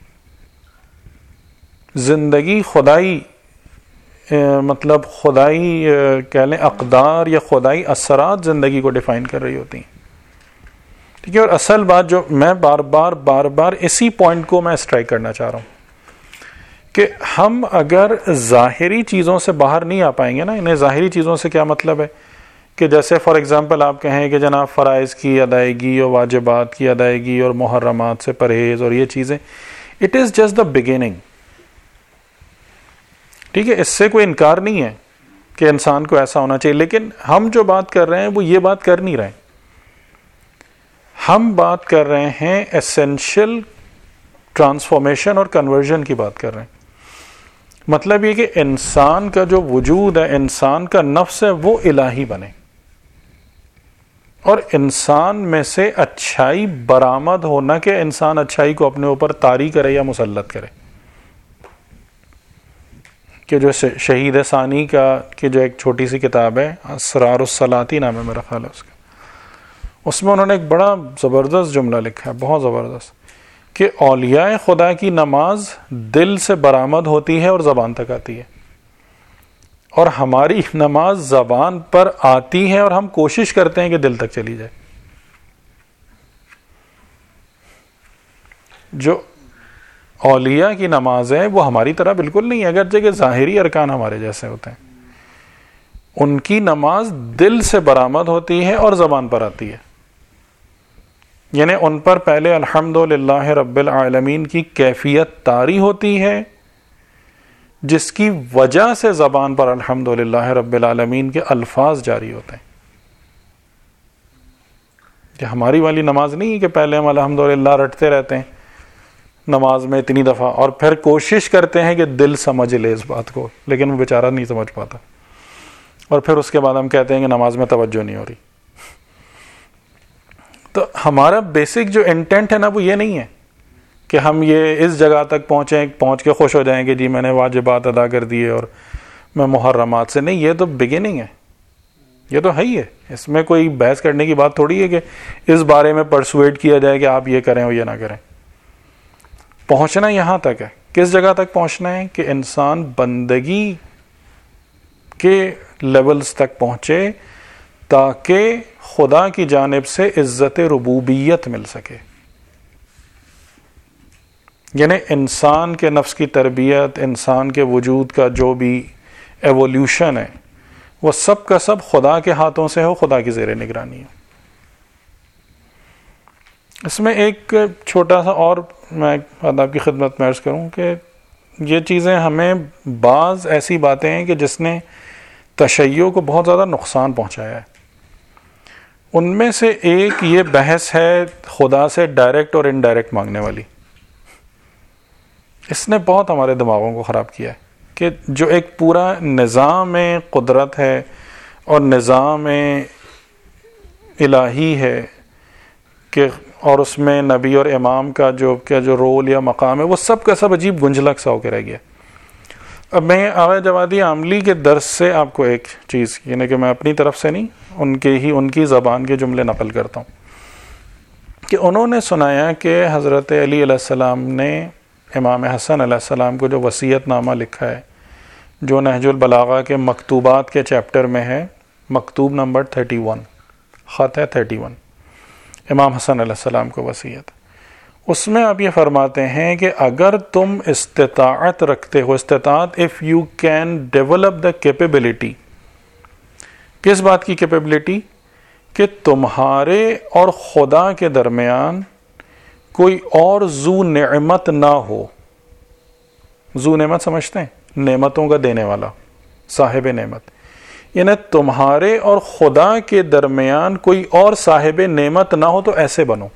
زندگی خدائی مطلب خدائی کہہ لیں اقدار یا خدائی اثرات زندگی کو ڈیفائن کر رہی ہوتی ہیں. ٹھیک ہے. اور اصل بات جو میں بار بار بار بار اسی پوائنٹ کو میں اسٹرائک کرنا چاہ رہا ہوں کہ ہم اگر ظاہری چیزوں سے باہر نہیں آ پائیں گے نا, انہیں ظاہری چیزوں سے کیا مطلب ہے کہ جیسے فار ایگزامپل آپ کہیں کہ جناب فرائض کی ادائیگی اور واجبات کی ادائیگی اور محرمات سے پرہیز اور یہ چیزیں, it is just the beginning. ٹھیک ہے. اس سے کوئی انکار نہیں ہے کہ انسان کو ایسا ہونا چاہیے, لیکن ہم جو بات کر رہے ہیں وہ یہ بات کر نہیں رہے. ہم بات کر رہے ہیں ایسینشل ٹرانسفارمیشن اور کنورژن کی بات کر رہے ہیں. مطلب یہ کہ انسان کا جو وجود ہے, انسان کا نفس ہے, وہ الہی بنے. اور انسان میں سے اچھائی برآمد ہونا کہ انسان اچھائی کو اپنے اوپر طاری کرے یا مسلط کرے. کہ جو شہید ثانی کا کہ جو ایک چھوٹی سی کتاب ہے اسرار الصلاتی نام ہے میرا خیال ہے اس کا، اس میں انہوں نے ایک بڑا زبردست جملہ لکھا ہے، بہت زبردست، کہ اولیاء خدا کی نماز دل سے برآمد ہوتی ہے اور زبان تک آتی ہے، اور ہماری نماز زبان پر آتی ہے اور ہم کوشش کرتے ہیں کہ دل تک چلی جائے. جو اولیاء کی نماز ہے وہ ہماری طرح بالکل نہیں ہے، اگرچہ کہ ظاہری ارکان ہمارے جیسے ہوتے ہیں، ان کی نماز دل سے برآمد ہوتی ہے اور زبان پر آتی ہے. یعنی ان پر پہلے الحمدللہ رب العالمین کی کیفیت طاری ہوتی ہے، جس کی وجہ سے زبان پر الحمدللہ رب العالمین کے الفاظ جاری ہوتے ہیں. کہ ہماری والی نماز نہیں ہے کہ پہلے ہم الحمدللہ رٹتے رہتے ہیں نماز میں اتنی دفعہ، اور پھر کوشش کرتے ہیں کہ دل سمجھ لے اس بات کو، لیکن وہ بیچارہ نہیں سمجھ پاتا، اور پھر اس کے بعد ہم کہتے ہیں کہ نماز میں توجہ نہیں ہو رہی. تو ہمارا بیسک جو انٹینٹ ہے نا وہ یہ نہیں ہے کہ ہم یہ اس جگہ تک پہنچیں، پہنچ کے خوش ہو جائیں کہ جی میں نے واجبات ادا کر دیے اور میں محرمات سے. نہیں، یہ تو بگننگ ہے، یہ تو ہے ہی ہے، اس میں کوئی بحث کرنے کی بات تھوڑی ہے کہ اس بارے میں پرسویٹ کیا جائے کہ آپ یہ کریں اور یہ نہ کریں. پہنچنا یہاں تک ہے. کس جگہ تک پہنچنا ہے؟ کہ انسان بندگی کے لیولز تک پہنچے تاکہ خدا کی جانب سے عزت ربوبیت مل سکے. یعنی انسان کے نفس کی تربیت، انسان کے وجود کا جو بھی ایولیوشن ہے وہ سب کا سب خدا کے ہاتھوں سے ہو، خدا کی زیر نگرانی ہو. اس میں ایک چھوٹا سا اور میں آداب کی خدمت میں عرض کروں کہ یہ چیزیں ہمیں بعض ایسی باتیں ہیں کہ جس نے تشیع کو بہت زیادہ نقصان پہنچایا ہے. ان میں سے ایک یہ بحث ہے خدا سے ڈائریکٹ اور انڈائریکٹ مانگنے والی. اس نے بہت ہمارے دماغوں کو خراب کیا ہے کہ جو ایک پورا نظام قدرت ہے اور نظام الہی ہے کہ اور اس میں نبی اور امام کا جو کیا جو رول یا مقام ہے وہ سب کا سب عجیب گنجلک سا ہو کے رہ گیا. اب میں آغا جوادی عاملی کے درس سے آپ کو ایک چیز، یعنی کہ میں اپنی طرف سے نہیں، ان کے ہی ان کی زبان کے جملے نقل کرتا ہوں کہ انہوں نے سنایا کہ حضرت علی علیہ السلام نے امام حسن علیہ السلام کو جو وصیت نامہ لکھا ہے، جو نہج البلاغہ کے مکتوبات کے چیپٹر میں ہے، مکتوب نمبر تھرٹی ون، خط ہے تھرٹی ون، امام حسن علیہ السلام کو وصیت. اس میں آپ یہ فرماتے ہیں کہ اگر تم استطاعت رکھتے ہو، استطاعت if you can develop the capability. کس بات کی کیپیبلٹی؟ کہ تمہارے اور خدا کے درمیان کوئی اور ذو نعمت نہ ہو. ذو نعمت سمجھتے ہیں؟ نعمتوں کا دینے والا، صاحب نعمت. یعنی تمہارے اور خدا کے درمیان کوئی اور صاحب نعمت نہ ہو تو ایسے بنو.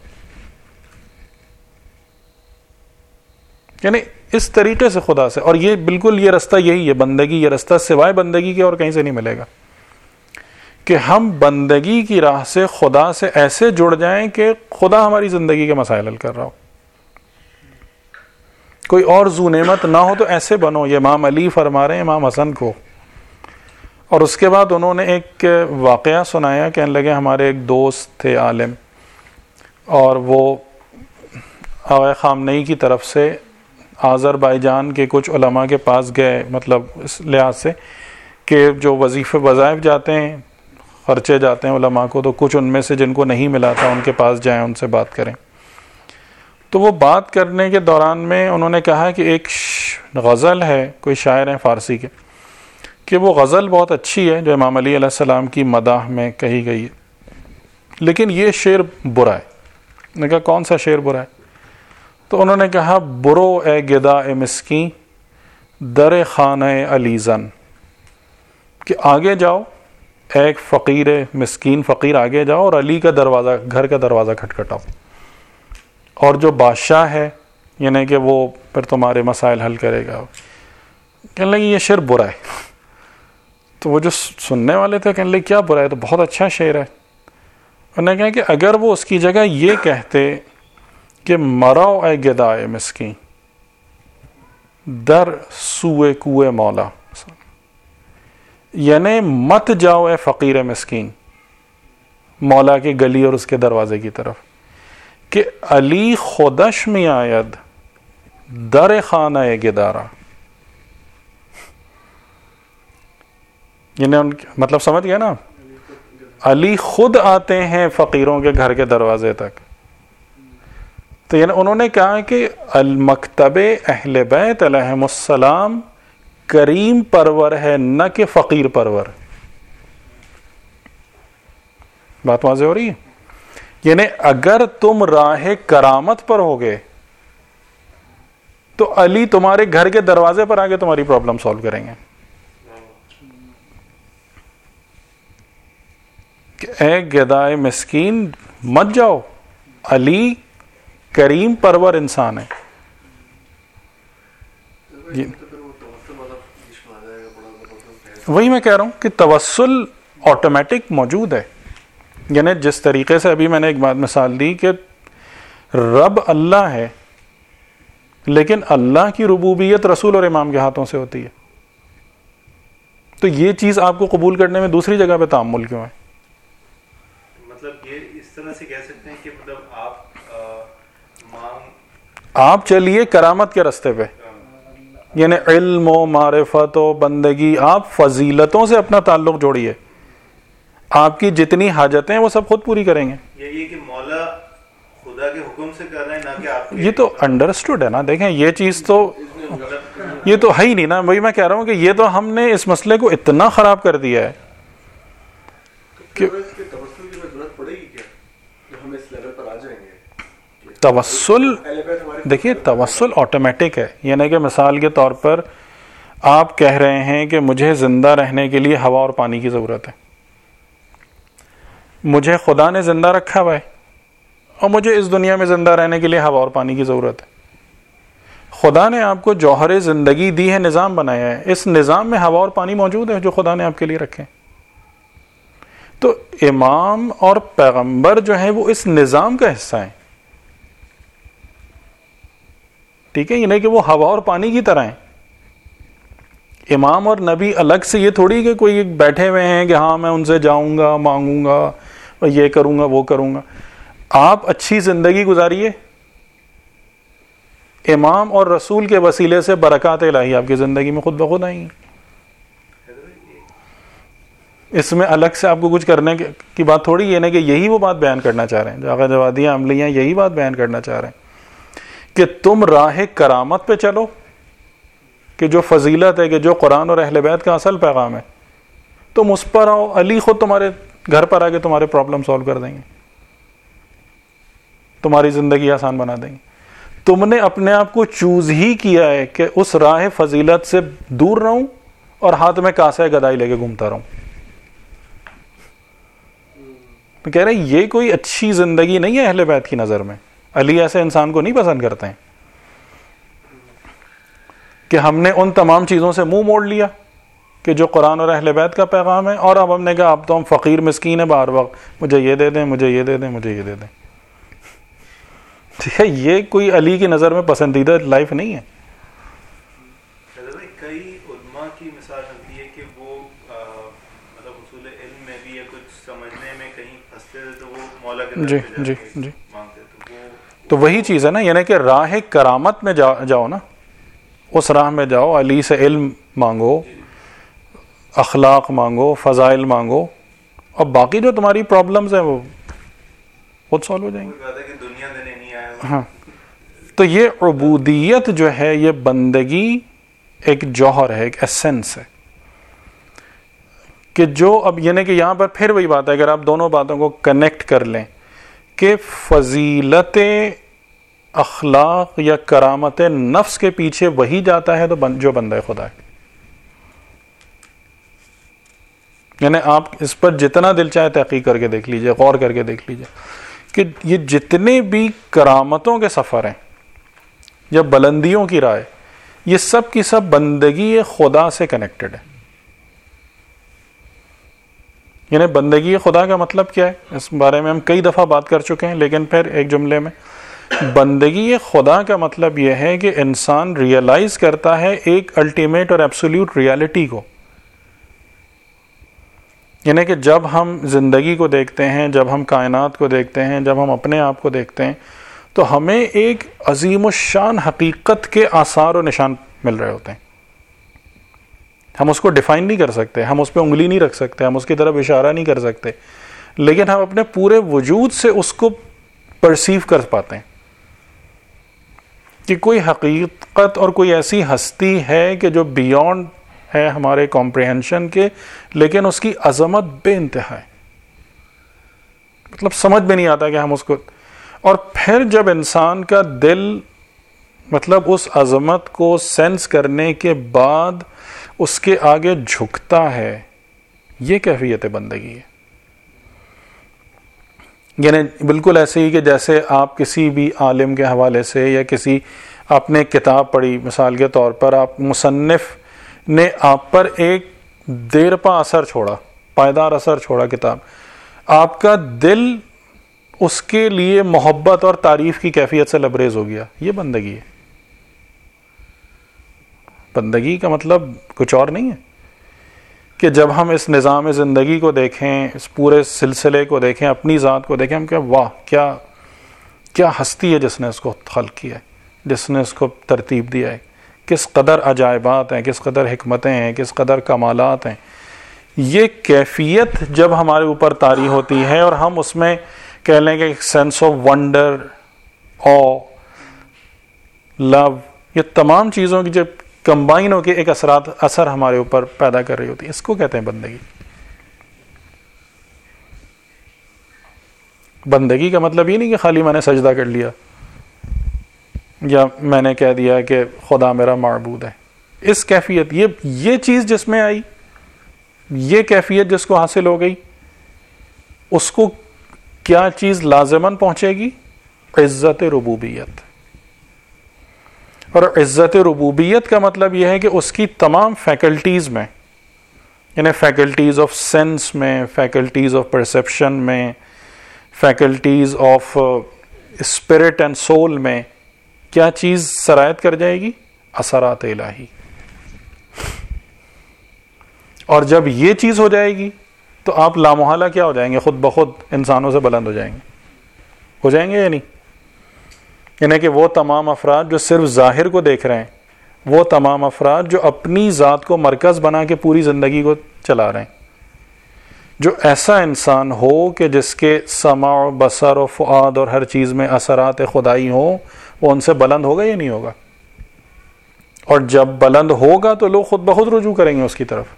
یعنی اس طریقے سے خدا سے، اور یہ بالکل یہ رستہ یہی ہے بندگی، یہ رستہ سوائے بندگی کے اور کہیں سے نہیں ملے گا کہ ہم بندگی کی راہ سے خدا سے ایسے جڑ جائیں کہ خدا ہماری زندگی کے مسائل حل کر رہا ہو. کوئی اور ذو نعمت نہ ہو تو ایسے بنو. یہ امام علی فرما رہے ہیں امام حسن کو. اور اس کے بعد انہوں نے ایک واقعہ سنایا، کہنے لگے ہمارے ایک دوست تھے عالم، اور وہ آغا خامنئی کی طرف سے آذربائیجان کے کچھ علماء کے پاس گئے، مطلب اس لحاظ سے کہ جو وظیفے وظائف جاتے ہیں، خرچے جاتے ہیں علماء کو، تو کچھ ان میں سے جن کو نہیں ملا تھا ان کے پاس جائیں، ان سے بات کریں. تو وہ بات کرنے کے دوران میں انہوں نے کہا کہ ایک غزل ہے، کوئی شاعر ہیں فارسی کے، کہ وہ غزل بہت اچھی ہے جو امام علی علیہ السلام کی مداح میں کہی گئی ہے، لیکن یہ شعر برا ہے. میں نے کہا کون سا شعر برا ہے؟ تو انہوں نے کہا برو اے گدا اے مسکین در خانہ علی زن، کہ آگے جاؤ ایک فقیر مسکین فقیر آگے جاؤ اور علی کا دروازہ، گھر کا دروازہ کھٹکھٹاؤ، اور جو بادشاہ ہے یعنی کہ وہ پھر تمہارے مسائل حل کرے گا. کہنے لگے یہ شعر برا ہے. تو وہ جو سننے والے تھے کہنے لگے کیا برا ہے؟ تو بہت اچھا شعر ہے. انہوں نے کہا کہ اگر وہ اس کی جگہ یہ کہتے کہ مرو اے گدائے مسکین در سوئے کوئے مولا، یعنی مت جاؤ اے فقیر مسکین مولا کی گلی اور اس کے دروازے کی طرف، کہ علی خودش می آید در خانہ گدارا، یعنی مطلب سمجھ گئے نا، علی خود آتے ہیں فقیروں کے گھر کے دروازے تک. تو یعنی انہوں نے کہا کہ المکتب اہل بیت علیہم السلام کریم پرور ہے، نہ کہ فقیر پرور. بات واضح ہو رہی ہے؟ یعنی اگر تم راہ کرامت پر ہوگے تو علی تمہارے گھر کے دروازے پر آگے تمہاری پرابلم سالو کریں گے کہ اے گدائے مسکین مت جاؤ، علی کریم پرور انسان ہے. وہی میں کہہ رہا ہوں کہ توسل آٹومیٹک موجود ہے. یعنی جس طریقے سے ابھی میں نے ایک بات مثال دی کہ رب اللہ ہے، لیکن اللہ کی ربوبیت رسول اور امام کے ہاتھوں سے ہوتی ہے، تو یہ چیز آپ کو قبول کرنے میں دوسری جگہ پہ تعامل کیوں ہے؟ مطلب یہ اس طرح سے کہہ سکتے ہیں کہ مطلب آپ آپ چلیے کرامت کے راستے پہ، یعنی علم و معرفت و بندگی، آپ فضیلتوں سے اپنا تعلق جوڑیے، آپ کی جتنی حاجتیں وہ سب خود پوری کریں گے. یہ کہ مولا خدا کے حکم سے کر رہے ہیں، نہ کہ آپ یہ تو انڈرسٹوڈ ہے نا. دیکھیں یہ چیز تو یہ تو ہے ہی نہیں نا. وہی میں کہہ رہا ہوں کہ یہ تو ہم نے اس مسئلے کو اتنا خراب کر دیا ہے کہ توسل، دیکھیے توسل آٹومیٹک ہے. یعنی کہ مثال کے طور پر آپ کہہ رہے ہیں کہ مجھے زندہ رہنے کے لیے ہوا اور پانی کی ضرورت ہے، مجھے خدا نے زندہ رکھا ہوا ہے اور مجھے اس دنیا میں زندہ رہنے کے لیے ہوا اور پانی کی ضرورت ہے. خدا نے آپ کو جوہر زندگی دی ہے، نظام بنایا ہے، اس نظام میں ہوا اور پانی موجود ہے جو خدا نے آپ کے لیے رکھے. تو امام اور پیغمبر جو ہیں وہ اس نظام کا حصہ ہیں، ٹھیک ہے؟ یہ نہیں کہ وہ ہوا اور پانی کی طرح ہیں. امام اور نبی الگ سے یہ تھوڑی کہ کوئی بیٹھے ہوئے ہیں کہ ہاں میں ان سے جاؤں گا، مانگوں گا، یہ کروں گا، وہ کروں گا. آپ اچھی زندگی گزاریے، امام اور رسول کے وسیلے سے برکات الہی آپ کی زندگی میں خود بخود آئیں گی. اس میں الگ سے آپ کو کچھ کرنے کی بات تھوڑی ہے نا، کہ یہی وہ بات بیان کرنا چاہ رہے ہیں جو آقا جوادیہ عملیہ یہی بات بیان کرنا چاہ رہے ہیں کہ تم راہ کرامت پہ چلو، کہ جو فضیلت ہے، کہ جو قرآن اور اہل بیت کا اصل پیغام ہے، تم اس پر آؤ. علی خود تمہارے گھر پر آ کے تمہارے پرابلم سالو کر دیں گے، تمہاری زندگی آسان بنا دیں گے. تم نے اپنے آپ کو چوز ہی کیا ہے کہ اس راہ فضیلت سے دور رہوں اور ہاتھ میں کاسہ گدائی لے کے گھومتا رہوں. تو کہہ رہے ہیں یہ کوئی اچھی زندگی نہیں ہے اہل بیت کی نظر میں. علی ایسے انسان کو نہیں پسند کرتے ہیں کہ ہم نے ان تمام چیزوں سے منہ موڑ لیا کہ جو قرآن اور اہل بیت کا پیغام ہے، اور اب ہم نے کہا اب تو ہم فقیر مسکین ہیں، بار وقت مجھے یہ دے دیں، مجھے یہ دے دیں، مجھے یہ دے دیں. ٹھیک ہے؟ یہ کوئی علی کی نظر میں پسندیدہ لائف نہیں ہے. کئی علماء کی مثال ہوتی ہے کہ وہ مطلب اصول علم میں بھی یا کچھ سمجھنے میں کہیں پھنستے تھے تو وہ مولا کے جی جی جی تو وہی چیز ہے نا. یعنی کہ راہ کرامت میں جاؤ نا، اس راہ میں جاؤ، علی سے علم مانگو، اخلاق مانگو، فضائل مانگو، اور باقی جو تمہاری پرابلمز ہیں وہ خود سالو ہو جائیں گے. ہاں تو یہ عبودیت جو ہے، یہ بندگی ایک جوہر ہے، ایک ایسنس ہے کہ جو اب یعنی کہ یہاں پر پھر وہی بات ہے، اگر آپ دونوں باتوں کو کنیکٹ کر لیں کہ فضیلت اخلاق یا کرامت نفس کے پیچھے وہی جاتا ہے تو جو بندہ خدا ہے. یعنی آپ اس پر جتنا دل چاہے تحقیق کر کے دیکھ لیجئے، غور کر کے دیکھ لیجئے کہ یہ جتنے بھی کرامتوں کے سفر ہیں یا بلندیوں کی رائے، یہ سب کی سب بندگی خدا سے کنیکٹڈ ہے. یعنی بندگی خدا کا مطلب کیا ہے؟ اس بارے میں ہم کئی دفعہ بات کر چکے ہیں، لیکن پھر ایک جملے میں، بندگی خدا کا مطلب یہ ہے کہ انسان ریئلائز کرتا ہے ایک الٹیمیٹ اور ایبسولوٹ ریالٹی کو. یعنی کہ جب ہم زندگی کو دیکھتے ہیں، جب ہم کائنات کو دیکھتے ہیں، جب ہم اپنے آپ کو دیکھتے ہیں، تو ہمیں ایک عظیم الشان حقیقت کے آثار و نشان مل رہے ہوتے ہیں. ہم اس کو ڈیفائن نہیں کر سکتے، ہم اس پہ انگلی نہیں رکھ سکتے، ہم اس کی طرف اشارہ نہیں کر سکتے، لیکن ہم اپنے پورے وجود سے اس کو پرسیو کر پاتے ہیں کہ کوئی حقیقت اور کوئی ایسی ہستی ہے کہ جو بیونڈ ہے ہمارے کمپریہنشن کے، لیکن اس کی عظمت بے انتہا ہے، مطلب سمجھ میں نہیں آتا کہ ہم اس کو. اور پھر جب انسان کا دل مطلب اس عظمت کو سینس کرنے کے بعد اس کے آگے جھکتا ہے، یہ کیفیت بندگی ہے. یعنی بالکل ایسے ہی کہ جیسے آپ کسی بھی عالم کے حوالے سے یا کسی آپ نے کتاب پڑھی، مثال کے طور پر آپ مصنف نے آپ پر ایک دیر پا اثر چھوڑا، پائیدار اثر چھوڑا کتاب، آپ کا دل اس کے لیے محبت اور تعریف کی کیفیت سے لبریز ہو گیا، یہ بندگی ہے. بندگی کا مطلب کچھ اور نہیں ہے کہ جب ہم اس نظام زندگی کو دیکھیں، اس پورے سلسلے کو دیکھیں، اپنی ذات کو دیکھیں، ہم کہ واہ کیا کیا ہستی ہے جس نے اس کو خلق کیا ہے، جس نے اس کو ترتیب دیا ہے، کس قدر عجائبات ہیں، کس قدر حکمتیں ہیں، کس قدر کمالات ہیں. یہ کیفیت جب ہمارے اوپر طاری ہوتی ہے اور ہم اس میں کہہ لیں کہ ایک sense of wonder, awe, love, یہ تمام چیزوں کی جب کمبائن ہو کے ایک اثرات اثر ہمارے اوپر پیدا کر رہی ہوتی ہے، اس کو کہتے ہیں بندگی. بندگی کا مطلب یہ نہیں کہ خالی میں نے سجدہ کر لیا یا میں نے کہہ دیا کہ خدا میرا معبود ہے. اس کیفیت، یہ یہ چیز جس میں آئی، یہ کیفیت جس کو حاصل ہو گئی، اس کو کیا چیز لازماً پہنچے گی؟ عزت ربوبیت. اور عزت ربوبیت کا مطلب یہ ہے کہ اس کی تمام فیکلٹیز میں، یعنی فیکلٹیز آف سینس میں، فیکلٹیز آف پرسیپشن میں، faculties of spirit and soul میں کیا چیز سرایت کر جائے گی؟ اثرات الہی. اور جب یہ چیز ہو جائے گی تو آپ لامحالہ کیا ہو جائیں گے؟ خود بخود انسانوں سے بلند ہو جائیں گے. ہو جائیں گے یا نہیں؟ یعنی کہ وہ تمام افراد جو صرف ظاہر کو دیکھ رہے ہیں، وہ تمام افراد جو اپنی ذات کو مرکز بنا کے پوری زندگی کو چلا رہے ہیں، جو ایسا انسان ہو کہ جس کے سمع و بصر و فؤاد اور ہر چیز میں اثرات خدائی ہوں، وہ ان سے بلند ہوگا یا نہیں ہوگا؟ اور جب بلند ہوگا تو لوگ خود بخود رجوع کریں گے اس کی طرف.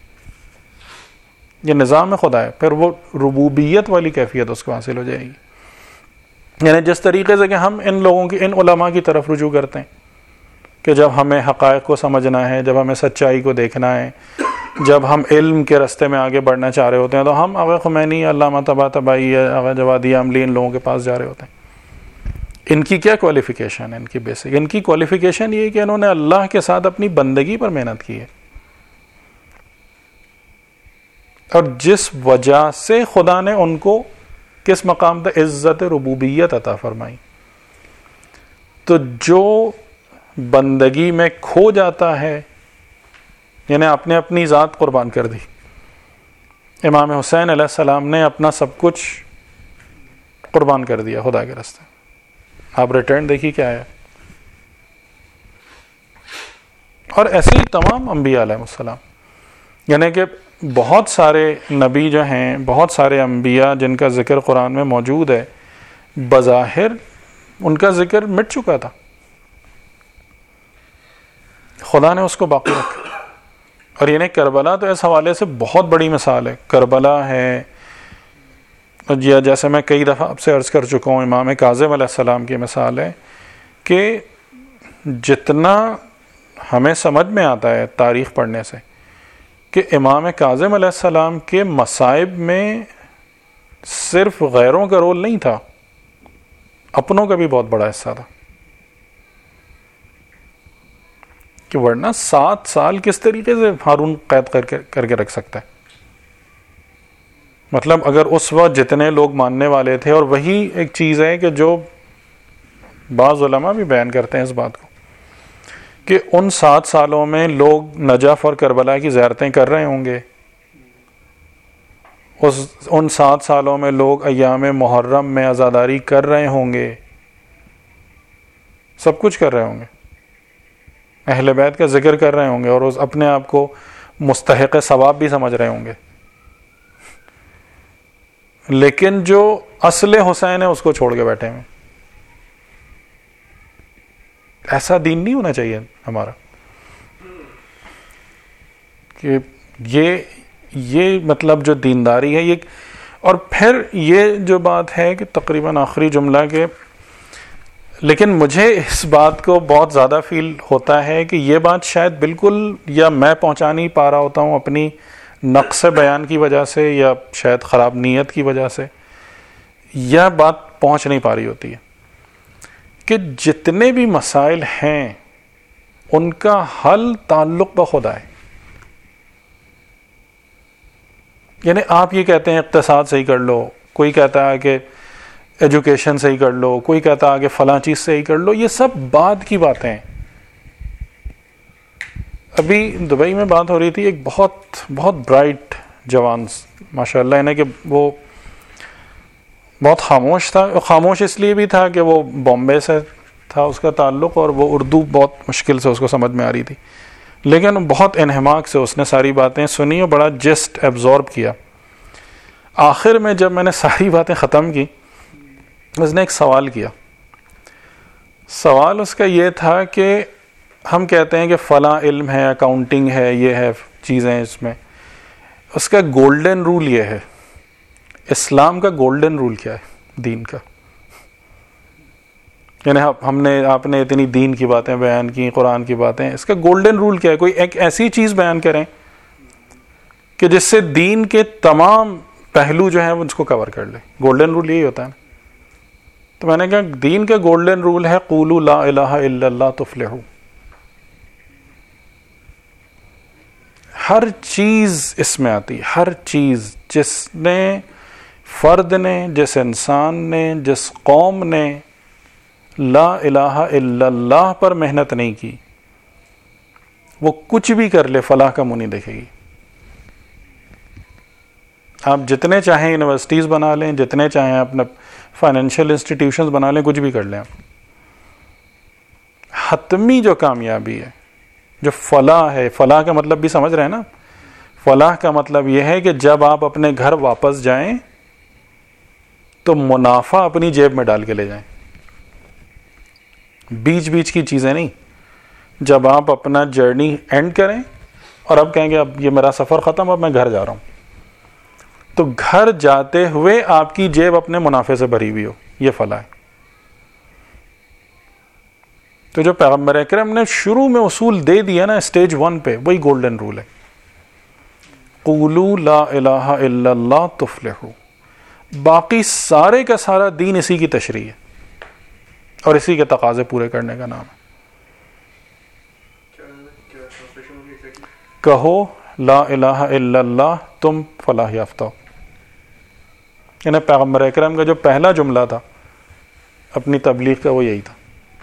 یہ نظام خدا ہے. پھر وہ ربوبیت والی کیفیت اس کو حاصل ہو جائے گی. یعنی جس طریقے سے کہ ہم ان لوگوں کی، ان علماء کی طرف رجوع کرتے ہیں کہ جب ہمیں حقائق کو سمجھنا ہے، جب ہمیں سچائی کو دیکھنا ہے، جب ہم علم کے راستے میں آگے بڑھنا چاہ رہے ہوتے ہیں، تو ہم آغا خمینی، علامہ طباطبائی، آغا جوادی عملی، ان لوگوں کے پاس جا رہے ہوتے ہیں. ان کی کیا کوالیفیکیشن ہے؟ ان کی بیسک ان کی کوالیفیکیشن یہ ہے کہ انہوں نے اللہ کے ساتھ اپنی بندگی پر محنت کی ہے، اور جس وجہ سے خدا نے ان کو کس مقام تک عزت ربوبیت عطا فرمائی. تو جو بندگی میں کھو جاتا ہے، یعنی آپ نے اپنی ذات قربان کر دی. امام حسین علیہ السلام نے اپنا سب کچھ قربان کر دیا خدا کے راستے. آپ ریٹرن دیکھیے کیا ہے. اور ایسے ہی تمام انبیاء علیہ السلام، یعنی کہ بہت سارے نبی جو ہیں، بہت سارے انبیاء جن کا ذکر قرآن میں موجود ہے، بظاہر ان کا ذکر مٹ چکا تھا، خدا نے اس کو باقی رکھا. اور یعنی کربلا تو اس حوالے سے بہت بڑی مثال ہے. کربلا ہے، یا جیسے میں کئی دفعہ آپ سے عرض کر چکا ہوں، امام کاظم علیہ السلام کی مثال ہے کہ جتنا ہمیں سمجھ میں آتا ہے تاریخ پڑھنے سے کہ امام کاظم علیہ السلام کے مصائب میں صرف غیروں کا رول نہیں تھا، اپنوں کا بھی بہت بڑا حصہ تھا. کہ ورنہ سات سال کس طریقے سے ہارون قید کر کے کر کے رکھ سکتا ہے؟ مطلب اگر اس وقت جتنے لوگ ماننے والے تھے، اور وہی ایک چیز ہے کہ جو بعض علماء بھی بیان کرتے ہیں اس بات کو، کہ ان سات سالوں میں لوگ نجف اور کربلا کی زیارتیں کر رہے ہوں گے، اس ان سات سالوں میں لوگ ایام محرم میں عزاداری کر رہے ہوں گے، سب کچھ کر رہے ہوں گے، اہل بیت کا ذکر کر رہے ہوں گے، اور اس اپنے آپ کو مستحق ثواب بھی سمجھ رہے ہوں گے، لیکن جو اصل حسین ہے اس کو چھوڑ کے بیٹھے ہیں۔ ایسا دین نہیں ہونا چاہیے ہمارا کہ یہ یہ مطلب جو دینداری ہے یہ۔ اور پھر یہ جو بات ہے کہ تقریباً آخری جملہ کے، لیکن مجھے اس بات کو بہت زیادہ فیل ہوتا ہے کہ یہ بات شاید بالکل یا میں پہنچا نہیں پا رہا ہوتا ہوں اپنی نقص بیان کی وجہ سے، یا شاید خراب نیت کی وجہ سے، یہ بات پہنچ نہیں پا رہی ہوتی ہے کہ جتنے بھی مسائل ہیں ان کا حل تعلق بخدا ہے۔ یعنی آپ یہ کہتے ہیں اقتصاد صحیح کر لو، کوئی کہتا ہے کہ ایجوکیشن صحیح کر لو، کوئی کہتا ہے کہ فلاں چیز صحیح کر لو، یہ سب بعد کی باتیں ہیں۔ ابھی دبئی میں بات ہو رہی تھی، ایک بہت بہت برائٹ جوان ماشاءاللہ ہے نا، کہ وہ بہت خاموش تھا، خاموش اس لیے بھی تھا کہ وہ بامبے سے تھا اس کا تعلق، اور وہ اردو بہت مشکل سے اس کو سمجھ میں آ رہی تھی، لیکن بہت انہماک سے اس نے ساری باتیں سنی اور بڑا جسٹ ایبزارب کیا۔ آخر میں جب میں نے ساری باتیں ختم کی، اس نے ایک سوال کیا۔ سوال اس کا یہ تھا کہ ہم کہتے ہیں کہ فلاں علم ہے، اکاؤنٹنگ ہے، یہ ہے چیزیں، اس میں اس کا گولڈن رول یہ ہے، اسلام کا گولڈن رول کیا ہے دین کا؟ یعنی ہم نے آپ نے اتنی دین کی باتیں بیان کی، قرآن کی باتیں، اس کا گولڈن رول کیا ہے؟ کوئی ایک ایسی چیز بیان کریں کہ جس سے دین کے تمام پہلو جو ہیں وہ اس کو کور کر لے۔ گولڈن رول یہی ہوتا ہے نا۔ تو میں نے کہا دین کا گولڈن رول ہے قولوا لا الہ الا اللہ تفلحوا۔ ہر چیز اس میں آتی، ہر چیز، جس نے فرد نے، جس انسان نے، جس قوم نے لا الہ الا اللہ پر محنت نہیں کی، وہ کچھ بھی کر لے فلاح کا منہ نہیں دیکھے گی۔ آپ جتنے چاہیں یونیورسٹیز بنا لیں، جتنے چاہیں اپنا فائنینشیل انسٹیٹیوشنز بنا لیں، کچھ بھی کر لیں، آپ حتمی جو کامیابی ہے، جو فلاح ہے، فلاح کا مطلب بھی سمجھ رہے ہیں نا؟ فلاح کا مطلب یہ ہے کہ جب آپ اپنے گھر واپس جائیں تو منافع اپنی جیب میں ڈال کے لے جائیں، بیچ بیچ کی چیزیں نہیں۔ جب آپ اپنا جرنی اینڈ کریں اور اب کہیں گے اب یہ میرا سفر ختم، اب میں گھر جا رہا ہوں، تو گھر جاتے ہوئے آپ کی جیب اپنے منافع سے بھری ہوئی ہو، یہ فلاح ہے۔ تو جو پیغمبر اکرم نے شروع میں اصول دے دیا نا اسٹیج ون پہ، وہی گولڈن رول ہے، قولوا لا الہ الا اللہ تفلحوا۔ باقی سارے کا سارا دین اسی کی تشریح ہے اور اسی کے تقاضے پورے کرنے کا نام ہے۔ کہو لا الہ الا اللہ تم فلاح یافتہ ہو۔ یعنی پیغمبر اکرم کا جو پہلا جملہ تھا اپنی تبلیغ کا وہ یہی تھا۔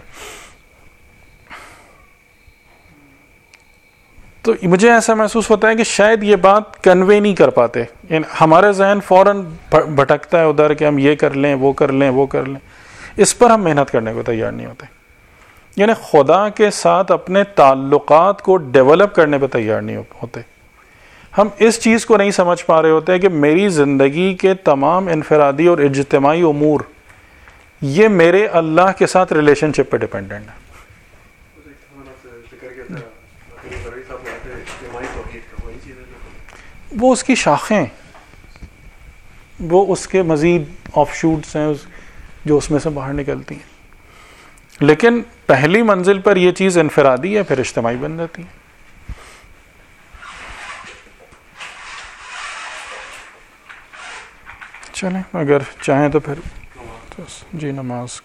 تو مجھے ایسا محسوس ہوتا ہے کہ شاید یہ بات کنوے نہیں کر پاتے، یعنی ہمارے ذہن فوراً بھٹکتا ہے ادھر کہ ہم یہ کر لیں، وہ کر لیں، وہ کر لیں، اس پر ہم محنت کرنے کو تیار نہیں ہوتے۔ یعنی خدا کے ساتھ اپنے تعلقات کو ڈیولپ کرنے پہ تیار نہیں ہوتے۔ ہم اس چیز کو نہیں سمجھ پا رہے ہوتے کہ میری زندگی کے تمام انفرادی اور اجتماعی امور یہ میرے اللہ کے ساتھ ریلیشن شپ پہ ڈیپینڈنٹ ہے۔ وہ اس کی شاخیں، وہ اس کے مزید آف شوٹس ہیں جو اس میں سے باہر نکلتی ہیں، لیکن پہلی منزل پر یہ چیز انفرادی ہے، پھر اجتماعی بن جاتی ہے۔ چلیں اگر چاہیں تو پھر جی نماز